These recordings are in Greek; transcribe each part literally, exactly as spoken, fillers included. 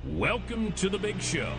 Welcome to the big show.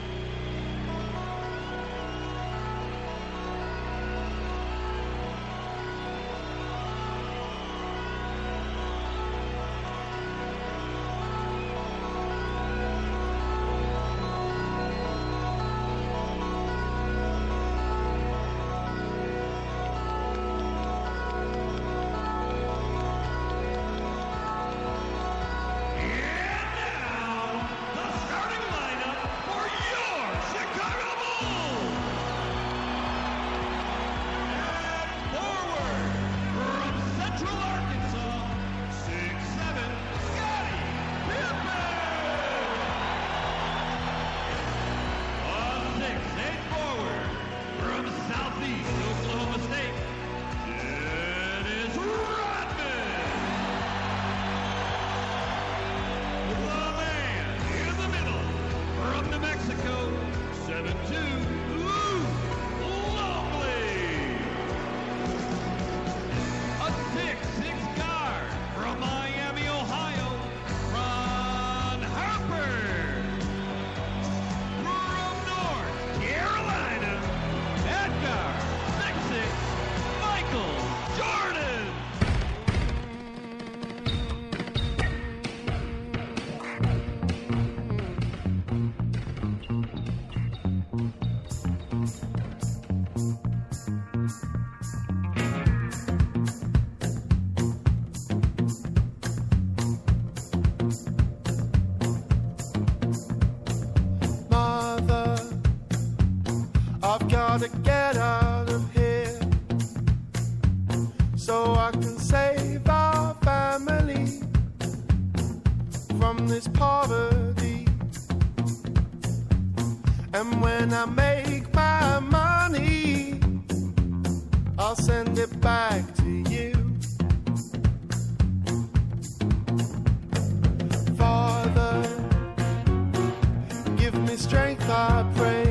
To get out of here so I can save our family from this poverty. And when I make my money, I'll send it back to you. Father, give me strength, I pray.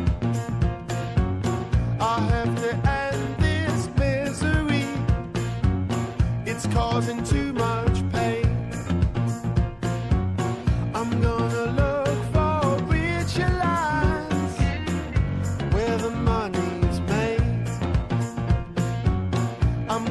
I have to end this misery. It's causing too much pain. I'm gonna look for richer lands where the money's made. I'm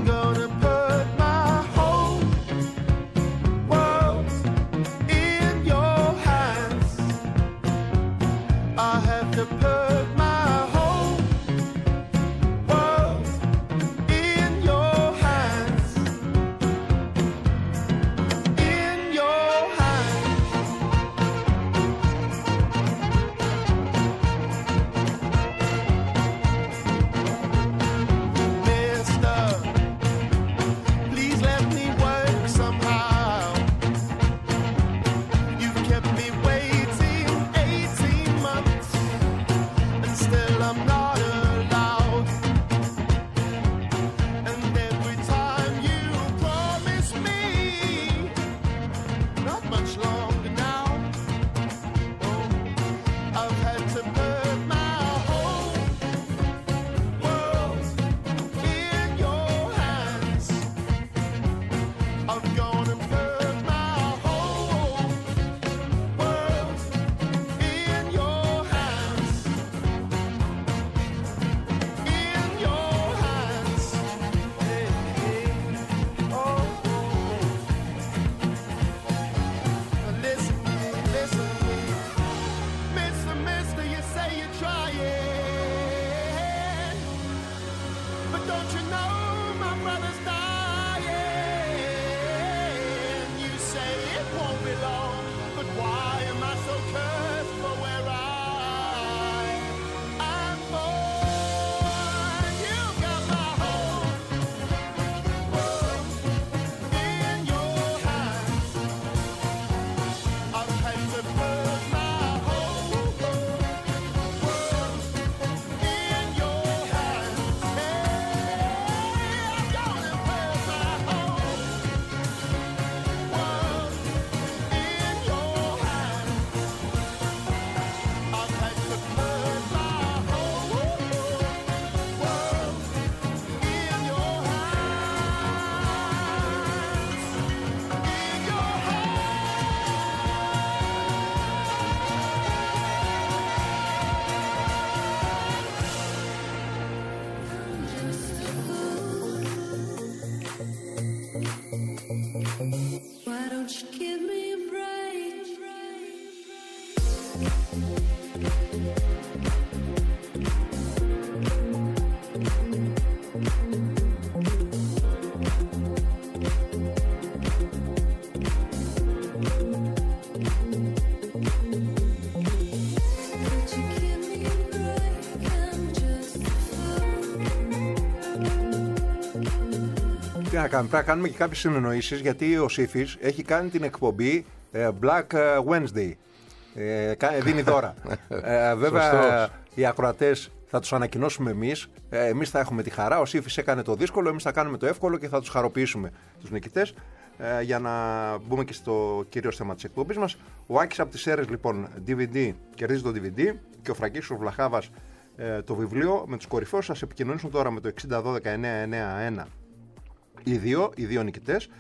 Τι να κάνουμε, πρέπει να κάνουμε και κάποιες συνεννοήσεις, γιατί ο Σύφης έχει κάνει την εκπομπή ε, Black Wednesday. Ε, δίνει δώρα. ε, βέβαια οι ακροατές θα τους ανακοινώσουμε εμείς. Ε, εμείς θα έχουμε τη χαρά. Ο Σύφης έκανε το δύσκολο, εμείς θα κάνουμε το εύκολο και θα τους χαροποιήσουμε τους νικητές. Ε, για να μπούμε και στο κυρίως θέμα της εκπομπής μας. Ο Άκης από τις Σέρρες, λοιπόν, ντι βι ντι, κερδίζει το ντι βι ντι και ο Φραγκής ο Βλαχάβας ε, το βιβλίο. Με τους κορυφαίους σας επικοινωνήσουν τώρα με το εξήντα δώδεκα εννιά εννιά ένα. Οι δύο, οι δύο νικητές,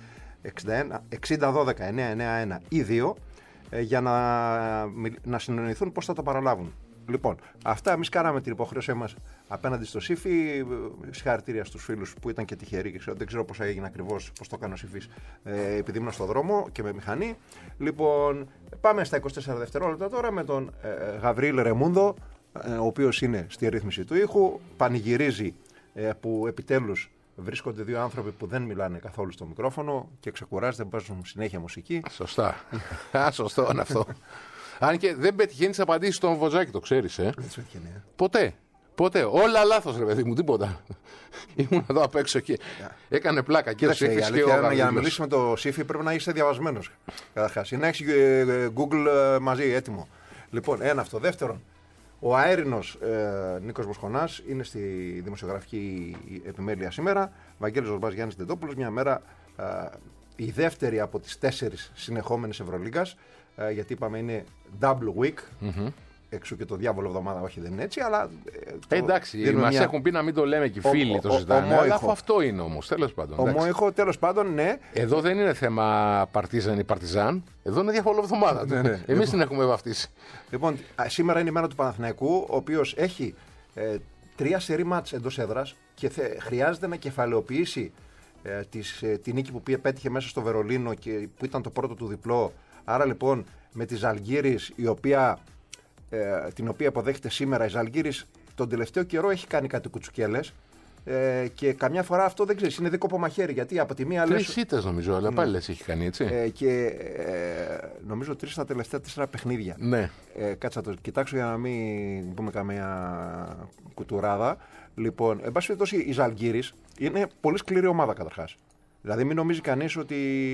εξήντα δώδεκα εννιά εννιά ένα οι δύο, ε, για να, να συνεννοηθούν πώς θα το παραλάβουν. Λοιπόν, αυτά εμείς κάναμε την υποχρέωσή μας απέναντι στο Σύφη. Συγχαρητήρια στους φίλους που ήταν και τυχεροί. Και ξέρω, δεν ξέρω πώς έγινε ακριβώς, πώς το έκανε ο Σύφης, ε, επειδή ήμουν στο δρόμο και με μηχανή. Λοιπόν, πάμε στα είκοσι τέσσερα δευτερόλεπτα τώρα με τον ε, Γαβρίλ Ρεμούνδο, ε, ο οποίος είναι στη ρύθμιση του ήχου. Πανηγυρίζει ε, που επιτέλους βρίσκονται δύο άνθρωποι που δεν μιλάνε καθόλου στο μικρόφωνο και ξεκουράζονται, παίζουν συνέχεια μουσική. Σωστά. Σωστό είναι αυτό. Αν και δεν πετυχαίνει τις απαντήσεις στον Βοζάκη, το ξέρεις, ε. Δεν σου έτυχε. Ποτέ. Ποτέ. Όλα λάθος, ρε παιδί μου, τίποτα. Ήμουν εδώ απ' έξω και yeah. έκανε πλάκα. Και Κοίταξε, η αλήθεια είναι, για να μιλήσει με το Σύφη πρέπει να είσαι διαβασμένος. Καταρχάς, ή να έχεις Google μαζί έτοιμο. Λοιπόν, ένα αυτό. Δεύτερον, ο αέρινος ε, Νίκος Μοσχονάς είναι στη δημοσιογραφική επιμέλεια σήμερα. Βαγγέλης Ζορμπάς, Γιάννης Ντεντόπουλος. Μια μέρα ε, η δεύτερη από τις τέσσερις συνεχόμενες Ευρωλίγκας. Ε, γιατί είπαμε είναι double week. Mm-hmm. Εξού και το διάβολο εβδομάδα, όχι δεν είναι έτσι, αλλά. Ε, εντάξει, μας μια... έχουν πει να μην το λέμε και οι φίλοι ο, το ζητάνε. Αλλά αυτό είναι όμως, τέλος πάντων. Ομόηχο, τέλος πάντων, ναι. Εδώ δεν είναι θέμα Παρτίζαν ή Παρτιζάν. Εδώ είναι διάβολο εβδομάδα. ναι, ναι. Εμείς λοιπόν, την έχουμε βαφτίσει. Λοιπόν, σήμερα είναι η μέρα του Παναθηναϊκού, ο οποίος έχει ε, τρία σερί μάτς εντός έδρας και θε, χρειάζεται να κεφαλαιοποιήσει ε, τις, ε, την νίκη που πέτυχε μέσα στο Βερολίνο και που ήταν το πρώτο του διπλό. Άρα λοιπόν με τη Ζαλγκίρις, η οποία. Ε, την οποία αποδέχεται σήμερα η Ζαλγκίρις, τον τελευταίο καιρό έχει κάνει κάτι κουτσουκέλες ε, και καμιά φορά αυτό δεν ξέρεις, είναι δίκοπο μαχαίρι, γιατί από τη μία λες... Τρεις ήττες νομίζω, αλλά πάλι λες έχει κάνει, έτσι. Ε, και ε, νομίζω τρεις στα τελευταία τέσσερα παιχνίδια. Ναι. Ε, κάτσα το κοιτάξω για να μην πούμε καμία κουτουράδα. Λοιπόν, εν πάση περιπτώσει η Ζαλγκίρις είναι πολύ σκληρή ομάδα καταρχάς. Δηλαδή μην νομίζει κανείς ότι...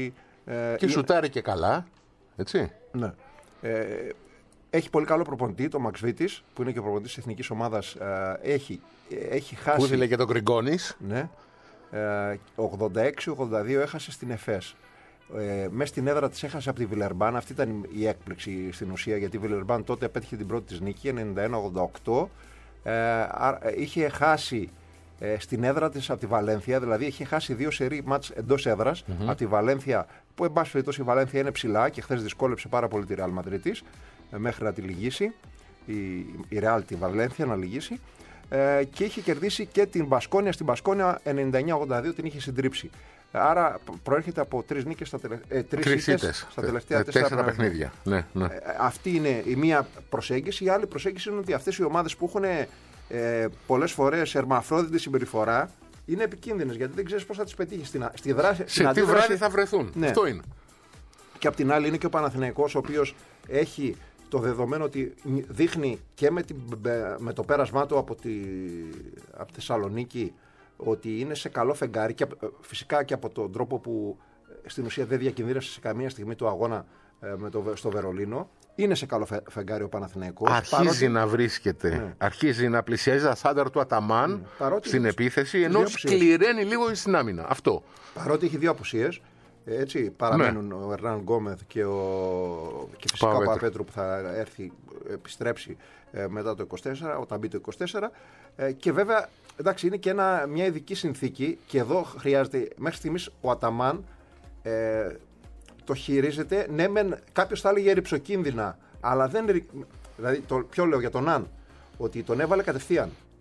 Ε, και σουτάρει και καλά, έτσι. Ναι. Ε, Έχει πολύ καλό προπονητή, το Μαξβίτης, που είναι και ο προπονητής της εθνικής ομάδας. Ε, έχει, έχει χάσει. Πού ήθελε και τον Γκριγκόνης. Ναι. Ε, ογδόντα έξι ογδόντα δύο έχασε στην ΕΦΕΣ. Ε, μέσα στην έδρα της έχασε από τη Βιλερμπάν. Αυτή ήταν η έκπληξη στην ουσία, γιατί η Βιλερμπάν τότε απέτυχε την πρώτη της νίκη, ενενήντα ένα ογδόντα οκτώ. Ε, είχε χάσει ε, στην έδρα της από τη Βαλένθια, δηλαδή είχε χάσει δύο σερί μάτς εντός έδρας mm-hmm. από τη Βαλένθια, που εν πάση περιπτώσει η Βαλένθια είναι ψηλά και χθες δυσκόλεψε πάρα πολύ τη Ρεάλ Μαδρίτης μέχρι να τη λυγίσει, η, η Real τη Βαλένθια να λυγίσει, ε, και είχε κερδίσει και την Μπασκόνια. Στην Μπασκόνια ενενήντα εννιά ογδόντα δύο την είχε συντρίψει. Άρα προέρχεται από τρεις νίκες στα, τελε... ε, τρεις ήττες στα τελευταία τέσσερα, τέσσερα παιχνίδια. Ναι, ναι. Ε, αυτή είναι η μία προσέγγιση. Η άλλη προσέγγιση είναι ότι αυτές οι ομάδες που έχουν ε, πολλές φορές ερμαφρόδιτη συμπεριφορά είναι επικίνδυνες, γιατί δεν ξέρεις πώς θα τις πετύχεις στη, στη δράση. Σε τι βράδυ θα βρεθούν. Ναι. Αυτό είναι. Και απ' την άλλη είναι και ο Παναθηναϊκός, ο οποίος έχει το δεδομένο ότι δείχνει και με, την, με το πέρασμά του από τη, από τη Θεσσαλονίκη ότι είναι σε καλό φεγγάρι, και φυσικά και από τον τρόπο που στην ουσία δεν διακινδύνευσε σε καμία στιγμή του αγώνα με το, στο Βερολίνο. Είναι σε καλό φεγγάρι ο Παναθηναϊκός. Αρχίζει παρότι... να βρίσκεται, ναι. αρχίζει να πλησιάζει τα στάνταρ του Αταμάν mm. στην έχει... επίθεση, ενώ σκληραίνει λίγο στην άμυνα. Αυτό. Παρότι έχει δύο απουσίες. Έτσι, παραμένουν ναι. ο Ερνάν Γκόμεθ και, ο... και φυσικά Παπέτρου. ο Παπαπέτρου που θα έρθει, επιστρέψει ε, μετά το είκοσι τέσσερα, όταν μπει το είκοσι τέσσερα. Ε, και βέβαια, εντάξει, είναι και ένα, μια ειδική συνθήκη, και εδώ χρειάζεται, μέχρι στιγμής ο Αταμάν ε, το χειρίζεται. Ναι, μεν κάποιος θα έλεγε ρυψοκίνδυνα, αλλά δεν. Δηλαδή, το, ποιο λέω για τον Αν, ότι τον έβαλε κατευθείαν.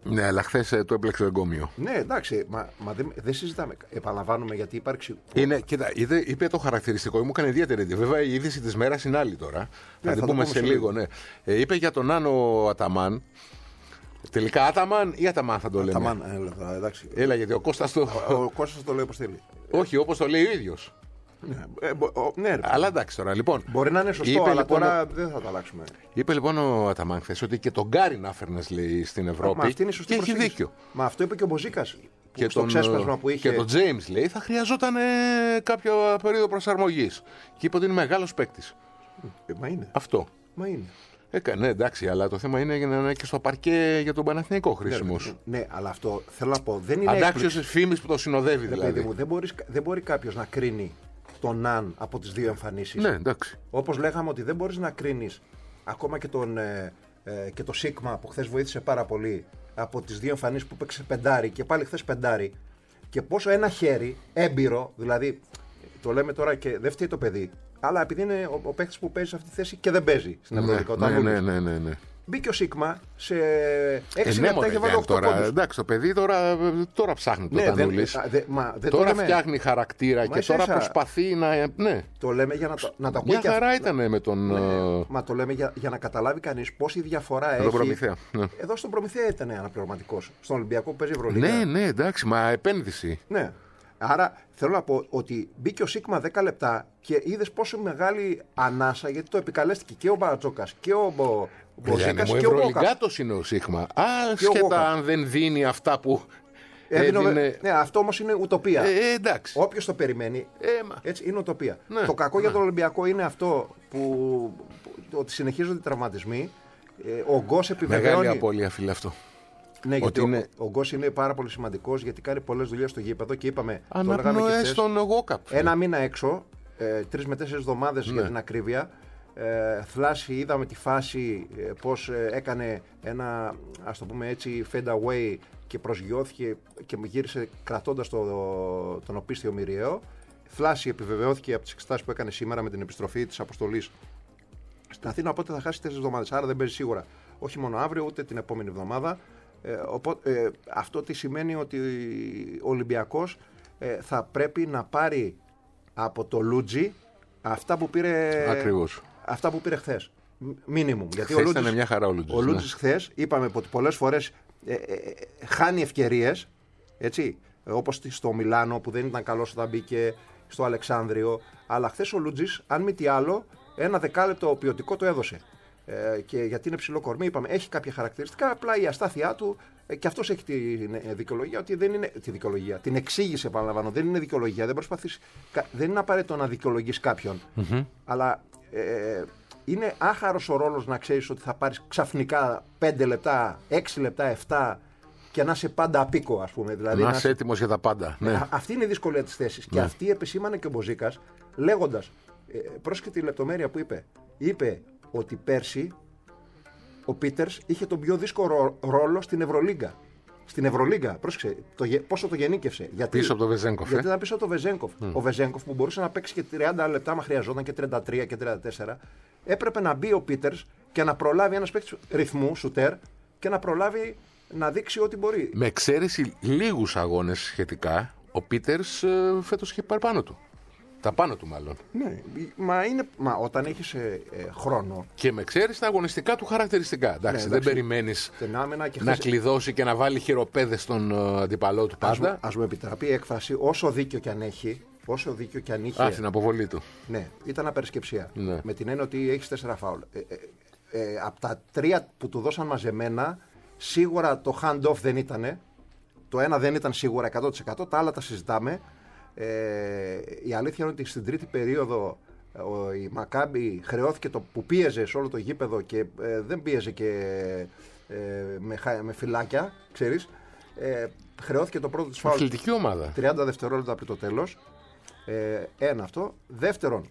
Ναι, αλλά χθες το έπλεξε εγκόμιο. Ναι, εντάξει, μα, μα δεν, δεν συζητάμε. Επαναλαμβάνουμε γιατί υπάρξει. Είναι, κοίτα, είδε, είπε το χαρακτηριστικό, μου έκανε ιδιαίτερη. Βέβαια η είδηση της μέρας είναι άλλη τώρα. Ναι, θα την πούμε σε λίγο. Ναι. Ε, είπε για τον Άνω Αταμάν. Τελικά Αταμάν ή Αταμάν θα το λέμε. Αταμάν, έλα, εντάξει. Έλα, γιατί ο Κώστας το. Ο, ο Κώστας το λέει όπως θέλει. Όχι, όπως το λέει ο ίδιος. Ναι, ε, ο, ναι, αλλά εντάξει τώρα, λοιπόν. Μπορεί να είναι σωστό, είπε, αλλά λοιπόν, τώρα δεν θα το αλλάξουμε. Είπε λοιπόν ο Αταμάν χθες ότι και τον Γκάρι να φέρνες, λέει, στην Ευρώπη. Μα αυτή είναι η σωστή και έχει προσέγγιση. δίκιο. Μα αυτό είπε και ο Μποζίκας. Και στο τον, ξέσπασμα που είχε. Και τον James, λέει, θα χρειαζόταν ε, κάποια περίοδο προσαρμογής. Και είπε ότι είναι μεγάλος παίκτης. Ε, μα είναι. Αυτό. Μα είναι. Έκανε, εντάξει, αλλά το θέμα είναι να είναι και στο παρκέ για τον Παναθηναϊκό χρήσιμος. Ναι, ναι, αλλά αυτό θέλω να πω. Δεν είναι αντάξιος της φήμης που το συνοδεύει, ρε, δηλαδή. Μου, δεν, μπορείς, δεν μπορεί κάποιος να κρίνει τον Ναν από τις δύο εμφανίσεις. Ναι, εντάξει. Όπως λέγαμε ότι δεν μπορείς να κρίνεις ακόμα και τον, ε, ε, και το Σίγμα που χθες βοήθησε πάρα πολύ από τις δύο εμφανίσεις που παίξε πεντάρι και πάλι χθες πεντάρι. Και πόσο ένα χέρι έμπειρο, δηλαδή το λέμε τώρα και δεν φταίει το παιδί. Αλλά επειδή είναι ο, ο παίκτης που παίζει σε αυτή τη θέση και δεν παίζει στην Ευρωλίγα. Ναι, ναι, ναι, ναι, ναι. Μπήκε ο Σίγμα σε έξι ε, ναι, λεπτά και βάλει οκτώ τώρα, πόντους. εντάξει, το παιδί τώρα, τώρα ψάχνει το ναι, Τανούλης. Δεν, μα, δεν τώρα το λέμε. φτιάχνει χαρακτήρα μα και τώρα ίσα, προσπαθεί να. Ναι. Το λέμε για να, το, να τα ακούει. Μια και χαρά αυ... ήταν με τον. Ναι, μα το λέμε για, για να καταλάβει κανείς πόση διαφορά έχει. Τον Προμηθέα. Ναι. Εδώ στον Προμηθέα ήταν αναπληρωματικός. Στον Ολυμπιακό που παίζει Ευρωλίγα. Ναι, ναι, εντάξει, μα επένδυση. Ναι. Άρα θέλω να πω ότι μπήκε ο Σίγμα δέκα λεπτά και είδες πόσο μεγάλη ανάσα, γιατί το επικαλέστηκε και ο Μπαρατσόκας και ο Μποζίκας και ο Μπόκα. Ευρωλυγκάτος είναι ο Σίγμα. Άσχετα αν δεν δίνει αυτά που έδινε. Έδινε... Ναι, αυτό όμως είναι ουτοπία. Ε, εντάξει. Όποιος το περιμένει, ε, έτσι είναι ουτοπία. Ναι, το κακό ναι. για τον Ολυμπιακό είναι αυτό που, που ότι συνεχίζονται οι τραυματισμοί. Ε, ο Γκος επιβεβαιώνει. Μεγάλη απώλεια, φίλε, αυτό. Ναι, γιατί είναι... ο, ο Γκος είναι πάρα πολύ σημαντικός γιατί κάνει πολλές δουλειές στο γήπεδο και είπαμε. Αναπνοές στον Walkup. Ένα μήνα έξω, ε, τρεις με τέσσερις εβδομάδες ναι. για την ακρίβεια. Ε, θλάση, είδαμε τη φάση ε, πως ε, έκανε ένα, ας το πούμε έτσι, fade away και προσγειώθηκε και γύρισε κρατώντας το, τον οπίστιο μυριαίο. Θλάση επιβεβαιώθηκε από τις εξετάσεις που έκανε σήμερα με την επιστροφή της αποστολής στην Αθήνα, οπότε θα χάσει τέσσερις εβδομάδες. Άρα δεν παίζει σίγουρα όχι μόνο αύριο ούτε την επόμενη εβδομάδα. Ε, οπότε, ε, αυτό τι σημαίνει ότι ο Ολυμπιακός ε, θα πρέπει να πάρει από το Λούτζι αυτά που πήρε, Ακριβώς. αυτά που πήρε χθες. Μίνιμουμ. Γιατί χθες ο Λούτζις, ήταν μια χαρά ο Λούτζις. Ο Λούτζις ναι. χθες είπαμε ότι πολλές φορές ε, ε, ε, χάνει ευκαιρίες, έτσι, όπως στο Μιλάνο που δεν ήταν καλός όταν μπήκε, στο Αλεξάνδριο. Αλλά χθες ο Λούτζις, αν μη τι άλλο, ένα δεκάλεπτο ποιοτικό το έδωσε. Ε, και γιατί είναι ψηλό κορμί, είπαμε, έχει κάποια χαρακτηριστικά. Απλά η αστάθειά του ε, και αυτός έχει τη ε, δικαιολογία ότι δεν είναι. Τη δικαιολογία. Την εξήγησε, επαναλαμβάνω. Δεν είναι δικαιολογία. Δεν προσπαθείς. Δεν είναι απαραίτητο να δικαιολογείς κάποιον. Mm-hmm. Αλλά ε, είναι άχαρος ο ρόλος να ξέρεις ότι θα πάρεις ξαφνικά πέντε λεπτά, έξι λεπτά, επτά και να είσαι πάντα απίκο, ας πούμε. Δηλαδή, να είσαι έτοιμος για τα πάντα. Ναι. Α, αυτή είναι η δυσκολία της θέσης. Ναι. Και αυτή επισήμανε και ο Μποζίκας λέγοντας. Ε, πρόσεχε τη λεπτομέρεια που είπε. Είπε ότι πέρσι ο Πίτερς είχε τον πιο δύσκολο ρόλο στην Ευρωλίγκα. Στην Ευρωλίγκα, πρόσεξε το, πόσο το γενίκευσε. Γιατί, πίσω από το Βεζέγκοφ. Γιατί ε? ήταν πίσω από το Βεζέγκοφ. Mm. Ο Βεζέγκοφ που μπορούσε να παίξει και τριάντα λεπτά, μα χρειαζόταν και τριάντα τρία και τριάντα τέσσερα. Έπρεπε να μπει ο Πίτερς και να προλάβει ένας παίκτης ρυθμού, σουτέρ, και να προλάβει να δείξει ό,τι μπορεί. Με εξαίρεση λίγους αγώνες σχετικά, ο Πίτερς ε, φέτος είχε πάρει πάνω του. Τα πάνω του μάλλον. Ναι, μα, είναι, μα όταν έχεις ε, ε, χρόνο. Και με ξέρεις τα αγωνιστικά του χαρακτηριστικά. Εντάξει, ναι, εντάξει, δεν περιμένεις να χθες... κλειδώσει και να βάλει χειροπέδες στον uh, αντιπαλό του πάντα. Ας, ας μου επιτραπεί η έκφραση, όσο δίκιο κι αν έχει, όσο δίκιο κι αν είχε. Α, στην αποβολή του. Ναι, ήταν απερισκεψία. Ναι. Με την έννοια ότι έχεις τέσσερα φάουλ. Ε, ε, ε, από τα τρία που του δώσαν μαζεμένα, σίγουρα το hand-off δεν ήτανε. Το ένα δεν ήταν σίγουρα εκατό τοις εκατό, τα άλλα τα συζητάμε. Ε, η αλήθεια είναι ότι στην τρίτη περίοδο ο, η Μακάμπι χρεώθηκε το που πίεζε σε όλο το γήπεδο και ε, δεν πίεζε και ε, με, με φυλάκια, ξέρεις. Ε, χρεώθηκε το πρώτο της φάουλ. Αθλητική ομάδα. τριάντα δευτερόλεπτα πριν το τέλος. Ε, ένα αυτό. Δεύτερον,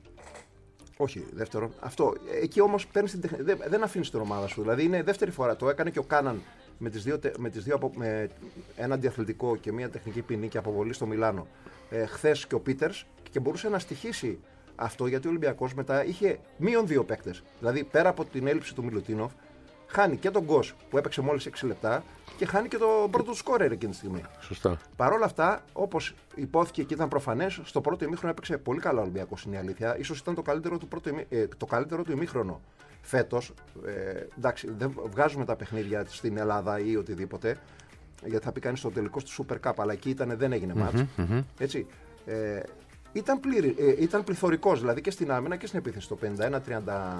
όχι δεύτερον, αυτό. Εκεί όμως παίρνεις την τεχνική. Δεν, δεν αφήνεις την ομάδα σου. Δηλαδή είναι δεύτερη φορά. Το έκανε και ο Κάναν με, τις δύο, με, τις δύο, με ένα αντιαθλητικό και μια τεχνική ποινή και αποβολή στο Μιλάνο. Ε, χθες και ο Πίτερς και μπορούσε να στοιχήσει αυτό γιατί ο Ολυμπιακός μετά είχε μείον δύο παίκτες. Δηλαδή πέρα από την έλλειψη του Μιλουτίνοφ, χάνει και τον Γκος που έπαιξε μόλις έξι λεπτά και χάνει και τον πρώτο του σκόρερ εκείνη τη στιγμή. Σωστά. Παρ' όλα αυτά, όπως υπόθηκε και ήταν προφανές, στο πρώτο ημίχρονο έπαιξε πολύ καλά ο Ολυμπιακός, είναι η αλήθεια. Ίσως ήταν το καλύτερο του, πρώτο ημί... ε, το καλύτερο του ημίχρονο φέτος. Ε, εντάξει, δεν βγάζουμε τα παιχνίδια στην Ελλάδα ή οτιδήποτε, γιατί θα πει κανείς στο τελικό του Super Cup, αλλά εκεί ήταν, δεν έγινε μάτς. Mm-hmm, mm-hmm. Έτσι. Ε, ήταν, πλήρη, ε, ήταν πληθωρικός, δηλαδή και στην άμυνα και στην επίθεση. Το πενήντα ένα τριάντα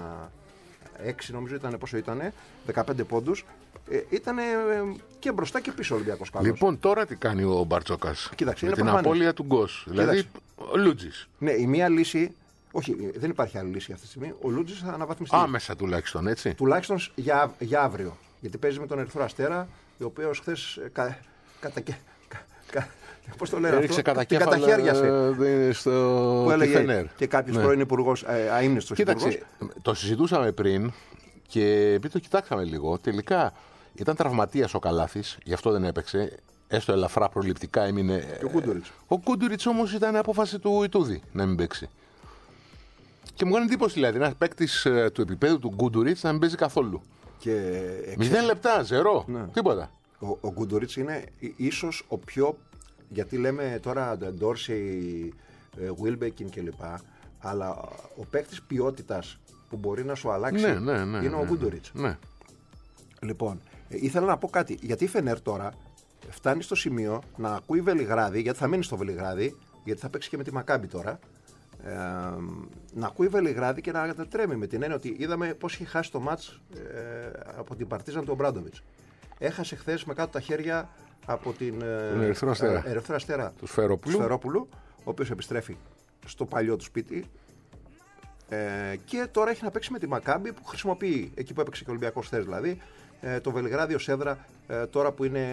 έξι νομίζω ήταν, πόσο ήτανε, δεκαπέντε πόντους. Ε, ήταν και μπροστά και πίσω ο Ολυμπιακός καλός. Λοιπόν, τώρα τι κάνει ο Μπαρτσόκας? Κοίταξε, με είναι την προφανές. απώλεια του Γκος. Δηλαδή, ο Λούτζης. Ναι, η μία λύση. Όχι, δεν υπάρχει άλλη λύση αυτή τη στιγμή. Ο Λούτζης θα αναβαθμιστεί. Άμεσα τουλάχιστον, έτσι. Τουλάχιστον για, για αύριο. Γιατί παίζει με τον Ερυθρό Αστέρα, ο οποίος χθες κα, κατα, κα, κα, πώς το λένε έριξε αυτό, κατά καταχέριασε. Στο Που έλεγε Φενέρ. και κάποιος Ναι. πρώην υπουργός, ε, αείμνηστος Κοίταξε, υπουργός. το συζητούσαμε πριν και επειδή το κοιτάξαμε λίγο, τελικά ήταν τραυματίας ο Καλάθης, γι' αυτό δεν έπαιξε. Έστω ελαφρά προληπτικά έμεινε. Και ο Γκούντουριτς. Ο Γκούντουριτς όμως ήταν απόφαση του Ιτούδη να μην παίξει. Και μου κάνει εντύπωση δηλαδή ένα παίκτη του επίπεδου του Γκούντουριτς να μην παίζει καθόλου. Και, Μηδέν λεπτά, ζερό. Ναι. Τίποτα. Ο, ο Γκούντουριτς είναι ίσως ο πιο. Γιατί λέμε τώρα Ντόρσεϊ, Βίλμπεκιν κλπ. Αλλά ο παίκτης ποιότητας που μπορεί να σου αλλάξει Ναι, ναι, ναι, είναι ναι, ο Γκούντουριτς. Ναι. Λοιπόν, ε, ήθελα να πω κάτι. Γιατί η Φενέρ τώρα φτάνει στο σημείο να ακούει Βελιγράδι, γιατί θα μείνει στο Βελιγράδι, γιατί θα παίξει και με τη Μακάμπι τώρα. Ε, να ακούει Βελιγράδι και να τρέμει με την έννοια ότι είδαμε πώς είχε χάσει το μάτς ε, από την Παρτίζαν του Ομπράντοβιτς. Έχασε χθες με κάτω τα χέρια από την ε, Ερυθρό Αστέρα, ε, Ερυθρό Αστέρα του Σφερόπουλου. Σφερόπουλου, ο οποίος επιστρέφει στο παλιό του σπίτι. Ε, και τώρα έχει να παίξει με τη Μακάμπι που χρησιμοποιεί, εκεί που έπαιξε και ο Ολυμπιακός χθες δηλαδή, ε, το Βελιγράδι ως έδρα ε, τώρα που είναι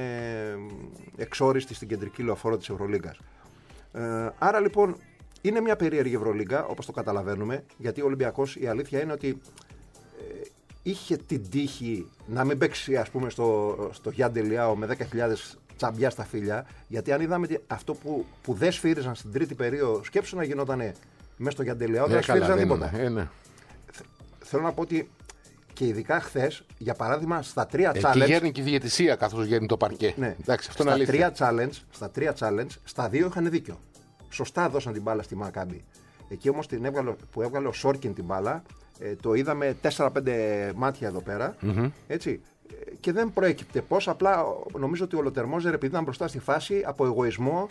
εξόριστη στην κεντρική λεωφόρο της Ευρωλίγκας. Ε, άρα λοιπόν είναι μια περίεργη Ευρωλίγκα, όπως το καταλαβαίνουμε, γιατί ο Ολυμπιακός η αλήθεια είναι ότι ε, είχε την τύχη να μην παίξει ας πούμε στο, στο Γιάνντε Λιάο με δέκα χιλιάδες τσαμπιά στα φύλλα, γιατί αν είδαμε αυτό που, που δεν σφύριζαν στην τρίτη περίοδο, σκέψου να γινότανε μέσα στο Γιάνντε Λιάο, Ναι, δεν σφύριζαν καλά, τίποτα. Ε, ναι. Θέλω να πω ότι και ειδικά χθες, για παράδειγμα, στα τρία Εκεί challenge. γέρνει και η διαιτησία καθώς γέρνει το παρκέ. Ναι, Εντάξει, αυτό είναι στα, αλήθεια. τρία challenge, στα τρία challenge, στα δύο είχαν δίκιο. Σωστά δώσαν την μπάλα στη Μακάμπι. Εκεί όμως την έβγαλε, που έβγαλε ο Σόρκιν την μπάλα, ε, το είδαμε τέσσερα πέντε μάτια εδώ πέρα. Mm-hmm. Έτσι, ε, και δεν προέκυπτε πώς. Απλά νομίζω ότι ο Λοτερμόζερ, επειδή ήταν μπροστά στη φάση, από εγωισμό.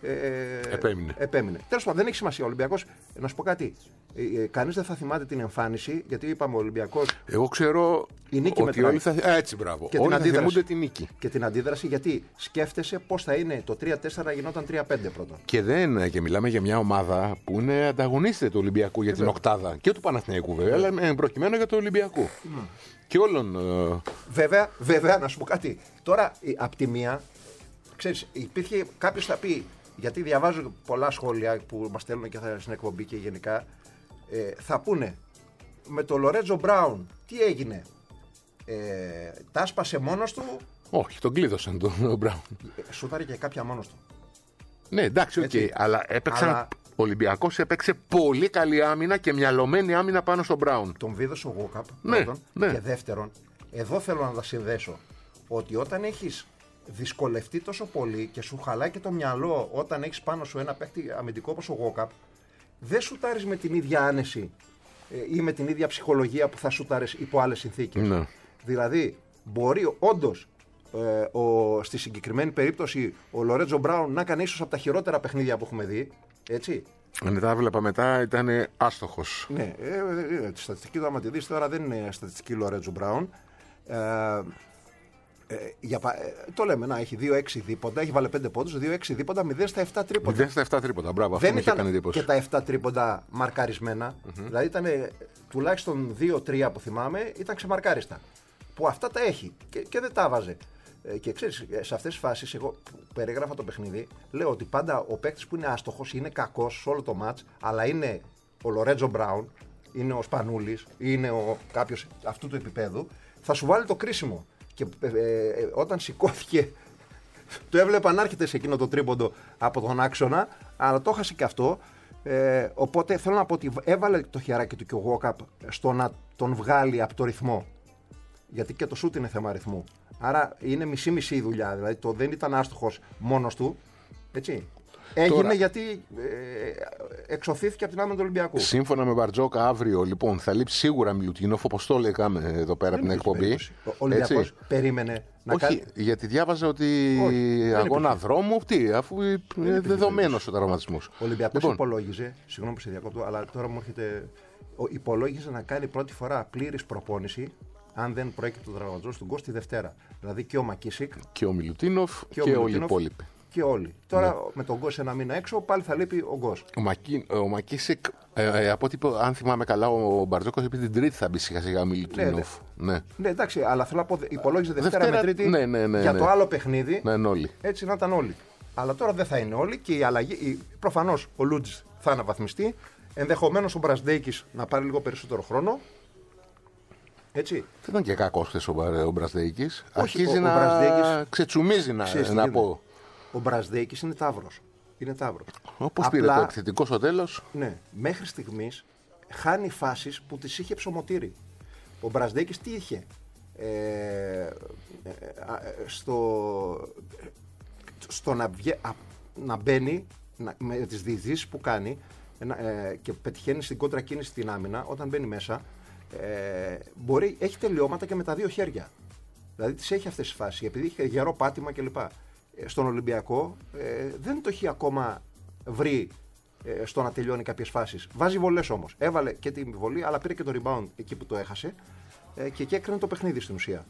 Ε, επέμεινε. επέμεινε. Τέλος πάντων, δεν έχει σημασία. Ο Ολυμπιακός, να σου πω κάτι. Ε, ε, κανείς δεν θα θυμάται την εμφάνιση, γιατί είπαμε ο Ολυμπιακός. Εγώ ξέρω ότι όλοι θα. Α, έτσι, μπράβο. Και όλοι την θα αντίδραση. θυμούνται την νίκη. Και την αντίδραση, γιατί σκέφτεσαι πώς θα είναι το τρία τέσσερα γινόταν τρία πέντε πρώτον. Και, δεν, και μιλάμε για μια ομάδα που είναι ανταγωνίστρια του Ολυμπιακού για την οκτάδα. Και του Παναθηναϊκού βέβαια, αλλά προκειμένου για το Ολυμπιακού. Mm. Και όλων. Ε... Βέβαια, βέβαια, να σου πω κάτι. Τώρα, απ' τη μία, ξέρεις, υπήρχε κάποιος θα πει. Γιατί διαβάζω πολλά σχόλια που μας στέλνουν και θα στην εκπομπή και γενικά, ε, θα πούνε με το Λορέτζο Μπράουν τι έγινε, ε, τα άσπασε μόνος του. Όχι, τον κλείδωσαν τον Μπράουν. Ε, σούταρε και κάποια μόνος του. Ναι, εντάξει, οκ, okay, αλλά έπαιξαν. Αλλά... Ο Ολυμπιακός έπαιξε πολύ καλή άμυνα και μυαλωμένη άμυνα πάνω στον Μπράουν. Τον βίδωσε ο Γουόκαπ ναι, πρώτον, ναι. Και δεύτερον, εδώ θέλω να τα συνδέσω ότι όταν έχεις δυσκολευτεί τόσο πολύ και σου χαλάει και το μυαλό όταν έχεις πάνω σου ένα παίκτη αμυντικό όπως ο Γουόκαπ, δεν σουτάρεις με την ίδια άνεση ε, ή με την ίδια ψυχολογία που θα σουτάρεις υπό άλλες συνθήκες. Ναι. Δηλαδή, μπορεί όντως ε, ο, στη συγκεκριμένη περίπτωση ο Λορέτζο Μπράουν να κάνει ίσως από τα χειρότερα παιχνίδια που έχουμε δει. Έτσι. Αν τα βλέπα μετά, ήταν άστοχος. Ναι, ε, ε, ε, τη στατιστική του, άμα τη δεις τώρα, δεν είναι στατιστική Λορέτζο Μπράουν. Ε, Ε, για, ε, το λέμε, να έχει δύο έξι δίποντα, έχει βάλει πέντε πόντους, δύο έξι δίποντα, μηδέν στα επτά τρίποντα. μηδέν στα επτά τρίποντα, μπράβο, αυτό δεν μου είχε ήταν κάνει εντύπωση. Και τα επτά τρίποντα μαρκαρισμένα, mm-hmm. δηλαδή ήταν τουλάχιστον δύο τρία που θυμάμαι, ήταν ξεμαρκάριστα. Που αυτά τα έχει και, και δεν τα βάζε. Ε, και ξέρεις, σε αυτές τις φάσεις, εγώ που περιγράφα το παιχνίδι, λέω ότι πάντα ο παίκτης που είναι άστοχος είναι κακός σε όλο το μάτς, αλλά είναι ο Λορέτζο Μπράουν, είναι ο Σπανούλης, είναι ο κάποιος αυτού του επίπεδου, θα σου βάλει το κρίσιμο. Και ε, ε, όταν σηκώθηκε, το έβλεπα να έρχεται σε εκείνο το τρίποντο από τον άξονα, αλλά το έχασε και αυτό. Ε, οπότε θέλω να πω ότι έβαλε το χεράκι του και ο Γουόκαπ στο να τον βγάλει από το ρυθμό. Γιατί και το σούτ είναι θέμα αριθμού. Άρα είναι μισή-μισή η δουλειά. Δηλαδή το δεν ήταν άστοχος μόνος του. Έτσι. Έγινε τώρα, γιατί ε, εξωθήθηκε από την άμυνα του Ολυμπιακού. Σύμφωνα με Μπαρτζόκα, αύριο λοιπόν θα λείψει σίγουρα Μιλουτίνοφ, όπως το λέγαμε εδώ πέρα από την εκπομπή. Ο Ολυμπιακός περίμενε να Όχι, κάνει. γιατί διάβαζα ότι Όχι, αγώνα δρόμου, τι, αφού είναι δεδομένος ο τραυματισμός. Ο Ολυμπιακός λοιπόν, υπολόγιζε, συγγνώμη που σε διακόπτω, αλλά τώρα μου έρχεται. Υπολόγιζε να κάνει πρώτη φορά πλήρης προπόνηση, αν δεν προέκυπτε ο τραυματισμός του Γκος τη Δευτέρα. Δηλαδή και ο Μακίσικ και ο Μιλουτίνοφ και, και όλοι οι υπόλοιποι. Και όλοι. Τώρα ναι. με τον Γκος ένα μήνα έξω, πάλι θα λείπει ο Γκος. Ο, Μακί, ο Μακίσικ, ε, ε, από ό,τι αν θυμάμαι καλά, ο Μπαρτζόκος είπε την Τρίτη θα μπει σιγά σιγά ο Μιλουτίνοφ. Ναι, ναι. ναι, εντάξει, αλλά θέλω να πω, υπολόγιζε Δευτέρα, Δευτέρα με Τρίτη ναι, ναι, ναι, για ναι. το άλλο παιχνίδι. Ναι, όλοι. Έτσι να ήταν όλοι. Αλλά τώρα δεν θα είναι όλοι και η αλλαγή. Προφανώς ο Λούτζης θα αναβαθμιστεί. Ενδεχομένως ο Μπρασδέικης να πάρει λίγο περισσότερο χρόνο. Έτσι. Δεν ήταν και κακός χθες ο Μπρασδέικης. Όχι, Αρχίζει ο, να ο Μπρασδέικης ξετσουμίζει να, να πω. Ο Μπρασδέικης είναι ταύρος. Είναι ταύρος. Όπως πήρε το επιθετικό στο τέλος. Ναι, μέχρι στιγμής χάνει φάσεις που τις είχε ψωμοτήρι. Ο Μπρασδέικης τι είχε. Ε, ε, ε, στο, στο να, βγε, α, να μπαίνει να, με τις διεισδύσεις που κάνει ε, και πετυχαίνει στην κόντρα κίνηση στην άμυνα όταν μπαίνει μέσα. Ε, μπορεί, έχει τελειώματα και με τα δύο χέρια. Δηλαδή τις έχει αυτές τις φάσεις, επειδή έχει γερό πάτημα κλπ. Ε, στον Ολυμπιακό ε, δεν το έχει ακόμα βρει ε, στο να τελειώνει κάποιες φάσεις. Βάζει βολές όμως. Έβαλε και την βολή, αλλά πήρε και το rebound εκεί που το έχασε ε, και εκεί έκρινε το παιχνίδι στην ουσία.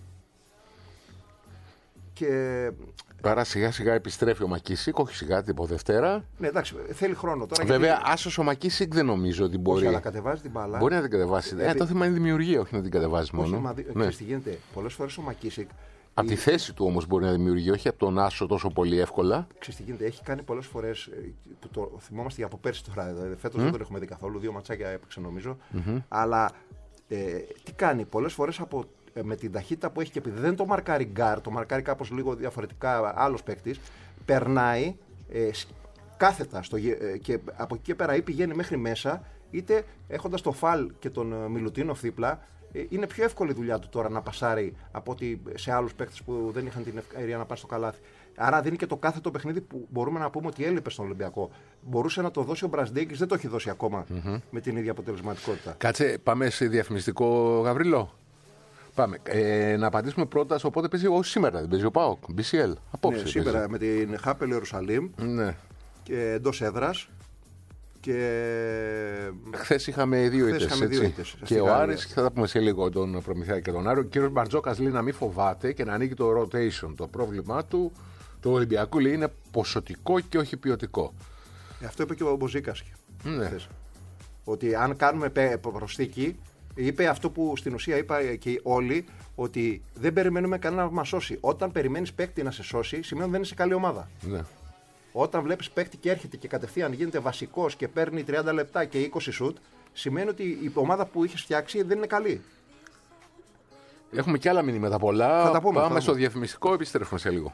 Και... Άρα σιγά σιγά επιστρέφει ο Μακίσικ, όχι σιγά την Δευτέρα. Ναι, εντάξει, θέλει χρόνο τώρα. Βέβαια, γιατί... άσος ο Μακίσικ δεν νομίζω ότι μπορεί. Όχι, αλλά κατεβάζει την μπάλα. Μπορεί να την κατεβάσει. Ε, ε, το θέμα είναι η δημιουργία, όχι να την κατεβάζει μόνο. Όχι, μα δι... ναι. τι γίνεται. Πολλές φορές ο Μακίσικ. Από η... τη θέση του όμως μπορεί να δημιουργεί, όχι από τον άσο τόσο πολύ εύκολα. Ξέρεις τι γίνεται. Έχει κάνει πολλές φορές. Που το θυμόμαστε για από πέρσι τώρα. Δηλαδή, φέτος mm. δεν τον έχουμε δει καθόλου. Δύο ματσάκια έπαιξε νομίζω. Mm-hmm. Αλλά ε, τι κάνει. Πολλές φορές από. Με την ταχύτητα που έχει και επειδή δεν το μαρκάρει γκάρ, το μαρκάρει κάπως λίγο διαφορετικά άλλος παίκτης, περνάει ε, κάθετα στο, ε, και από εκεί και πέρα ή πηγαίνει μέχρι μέσα, είτε έχοντας το φαλ και τον ε, Μιλουτίνοφ δίπλα, ε, είναι πιο εύκολη η δουλειά του τώρα να πασάρει από ότι σε άλλους παίκτες που δεν είχαν την ευκαιρία να πάνε στο καλάθι. Άρα δίνει και το κάθετο παιχνίδι που μπορούμε να πούμε ότι έλειπε στον Ολυμπιακό. Μπορούσε να το δώσει ο Μπρασδέικης, δεν το έχει δώσει ακόμα mm-hmm. με την ίδια αποτελεσματικότητα. Κάτσε, πάμε σε διαφημιστικό, Γαβρίλο. Πάμε. Ε, να απαντήσουμε πρώτα στο πότε παίζει. Όχι σήμερα, δεν παίζει ο ΠΑΟΚ. μπι σι ελ. Απόψε. Ναι, σήμερα με την Χάπελ Ιερουσαλήμ. Ναι. Και εντός έδρας. Και... Χθες είχαμε δύο ήττες. Και ο Άρης, και θα τα πούμε σε λίγο τον Προμηθέα και τον Άριο. Ο κύριος Μπαρτζόκας λέει να μην φοβάται και να ανοίγει το rotation. Το πρόβλημά του, του Ολυμπιακού, λέει, είναι ποσοτικό και όχι ποιοτικό. Ε, αυτό είπε και ο Μποζίκας. Ναι. Ότι αν κάνουμε προσθήκη. Είπε αυτό που στην ουσία είπα και όλοι, ότι δεν περιμένουμε κανένα να μας σώσει. Όταν περιμένεις παίκτη να σε σώσει, σημαίνει ότι δεν είσαι καλή ομάδα. Ναι. Όταν βλέπεις παίκτη και έρχεται και κατευθείαν γίνεται βασικός και παίρνει τριάντα λεπτά και είκοσι σουτ, σημαίνει ότι η ομάδα που είχες φτιάξει δεν είναι καλή. Έχουμε και άλλα μηνύματα πολλά. Θα τα πούμε, Πάμε θα στο διαφημιστικό, επιστρέφουμε σε λίγο.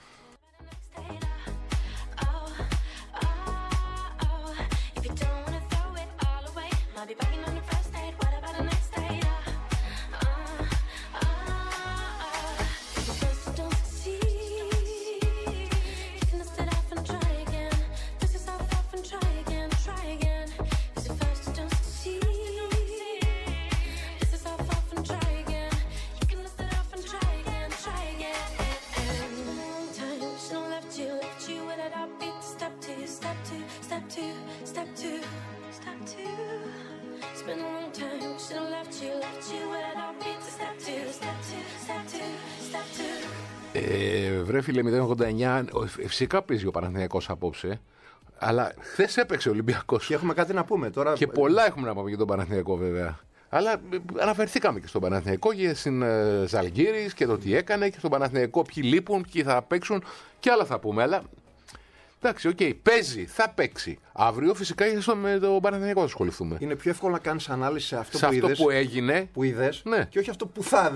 Ε, βρε φίλε, μηδέν ογδόντα εννιά, φυσικά παίζει ο Παναθηναϊκός απόψε, αλλά χθες έπαιξε ο Ολυμπιακός. Και έχουμε κάτι να πούμε τώρα. Και πολλά έχουμε να πούμε για τον Παναθηναϊκό βέβαια. Αλλά αναφερθήκαμε και στον Παναθηναϊκό και στην Ζαλγκίρις και το τι έκανε και στον Παναθηναϊκό ποιοι λείπουν, ποιοι θα παίξουν και άλλα θα πούμε. Αλλά εντάξει, οκ, okay, παίζει, θα παίξει. Αύριο φυσικά με τον Παναθηναϊκό θα ασχοληθούμε. Είναι πιο εύκολο να κάνεις ανάλυση σε αυτό, σε που, αυτό είδες, που έγινε. Που είδες, ναι. Και όχι αυτό που θα δεις.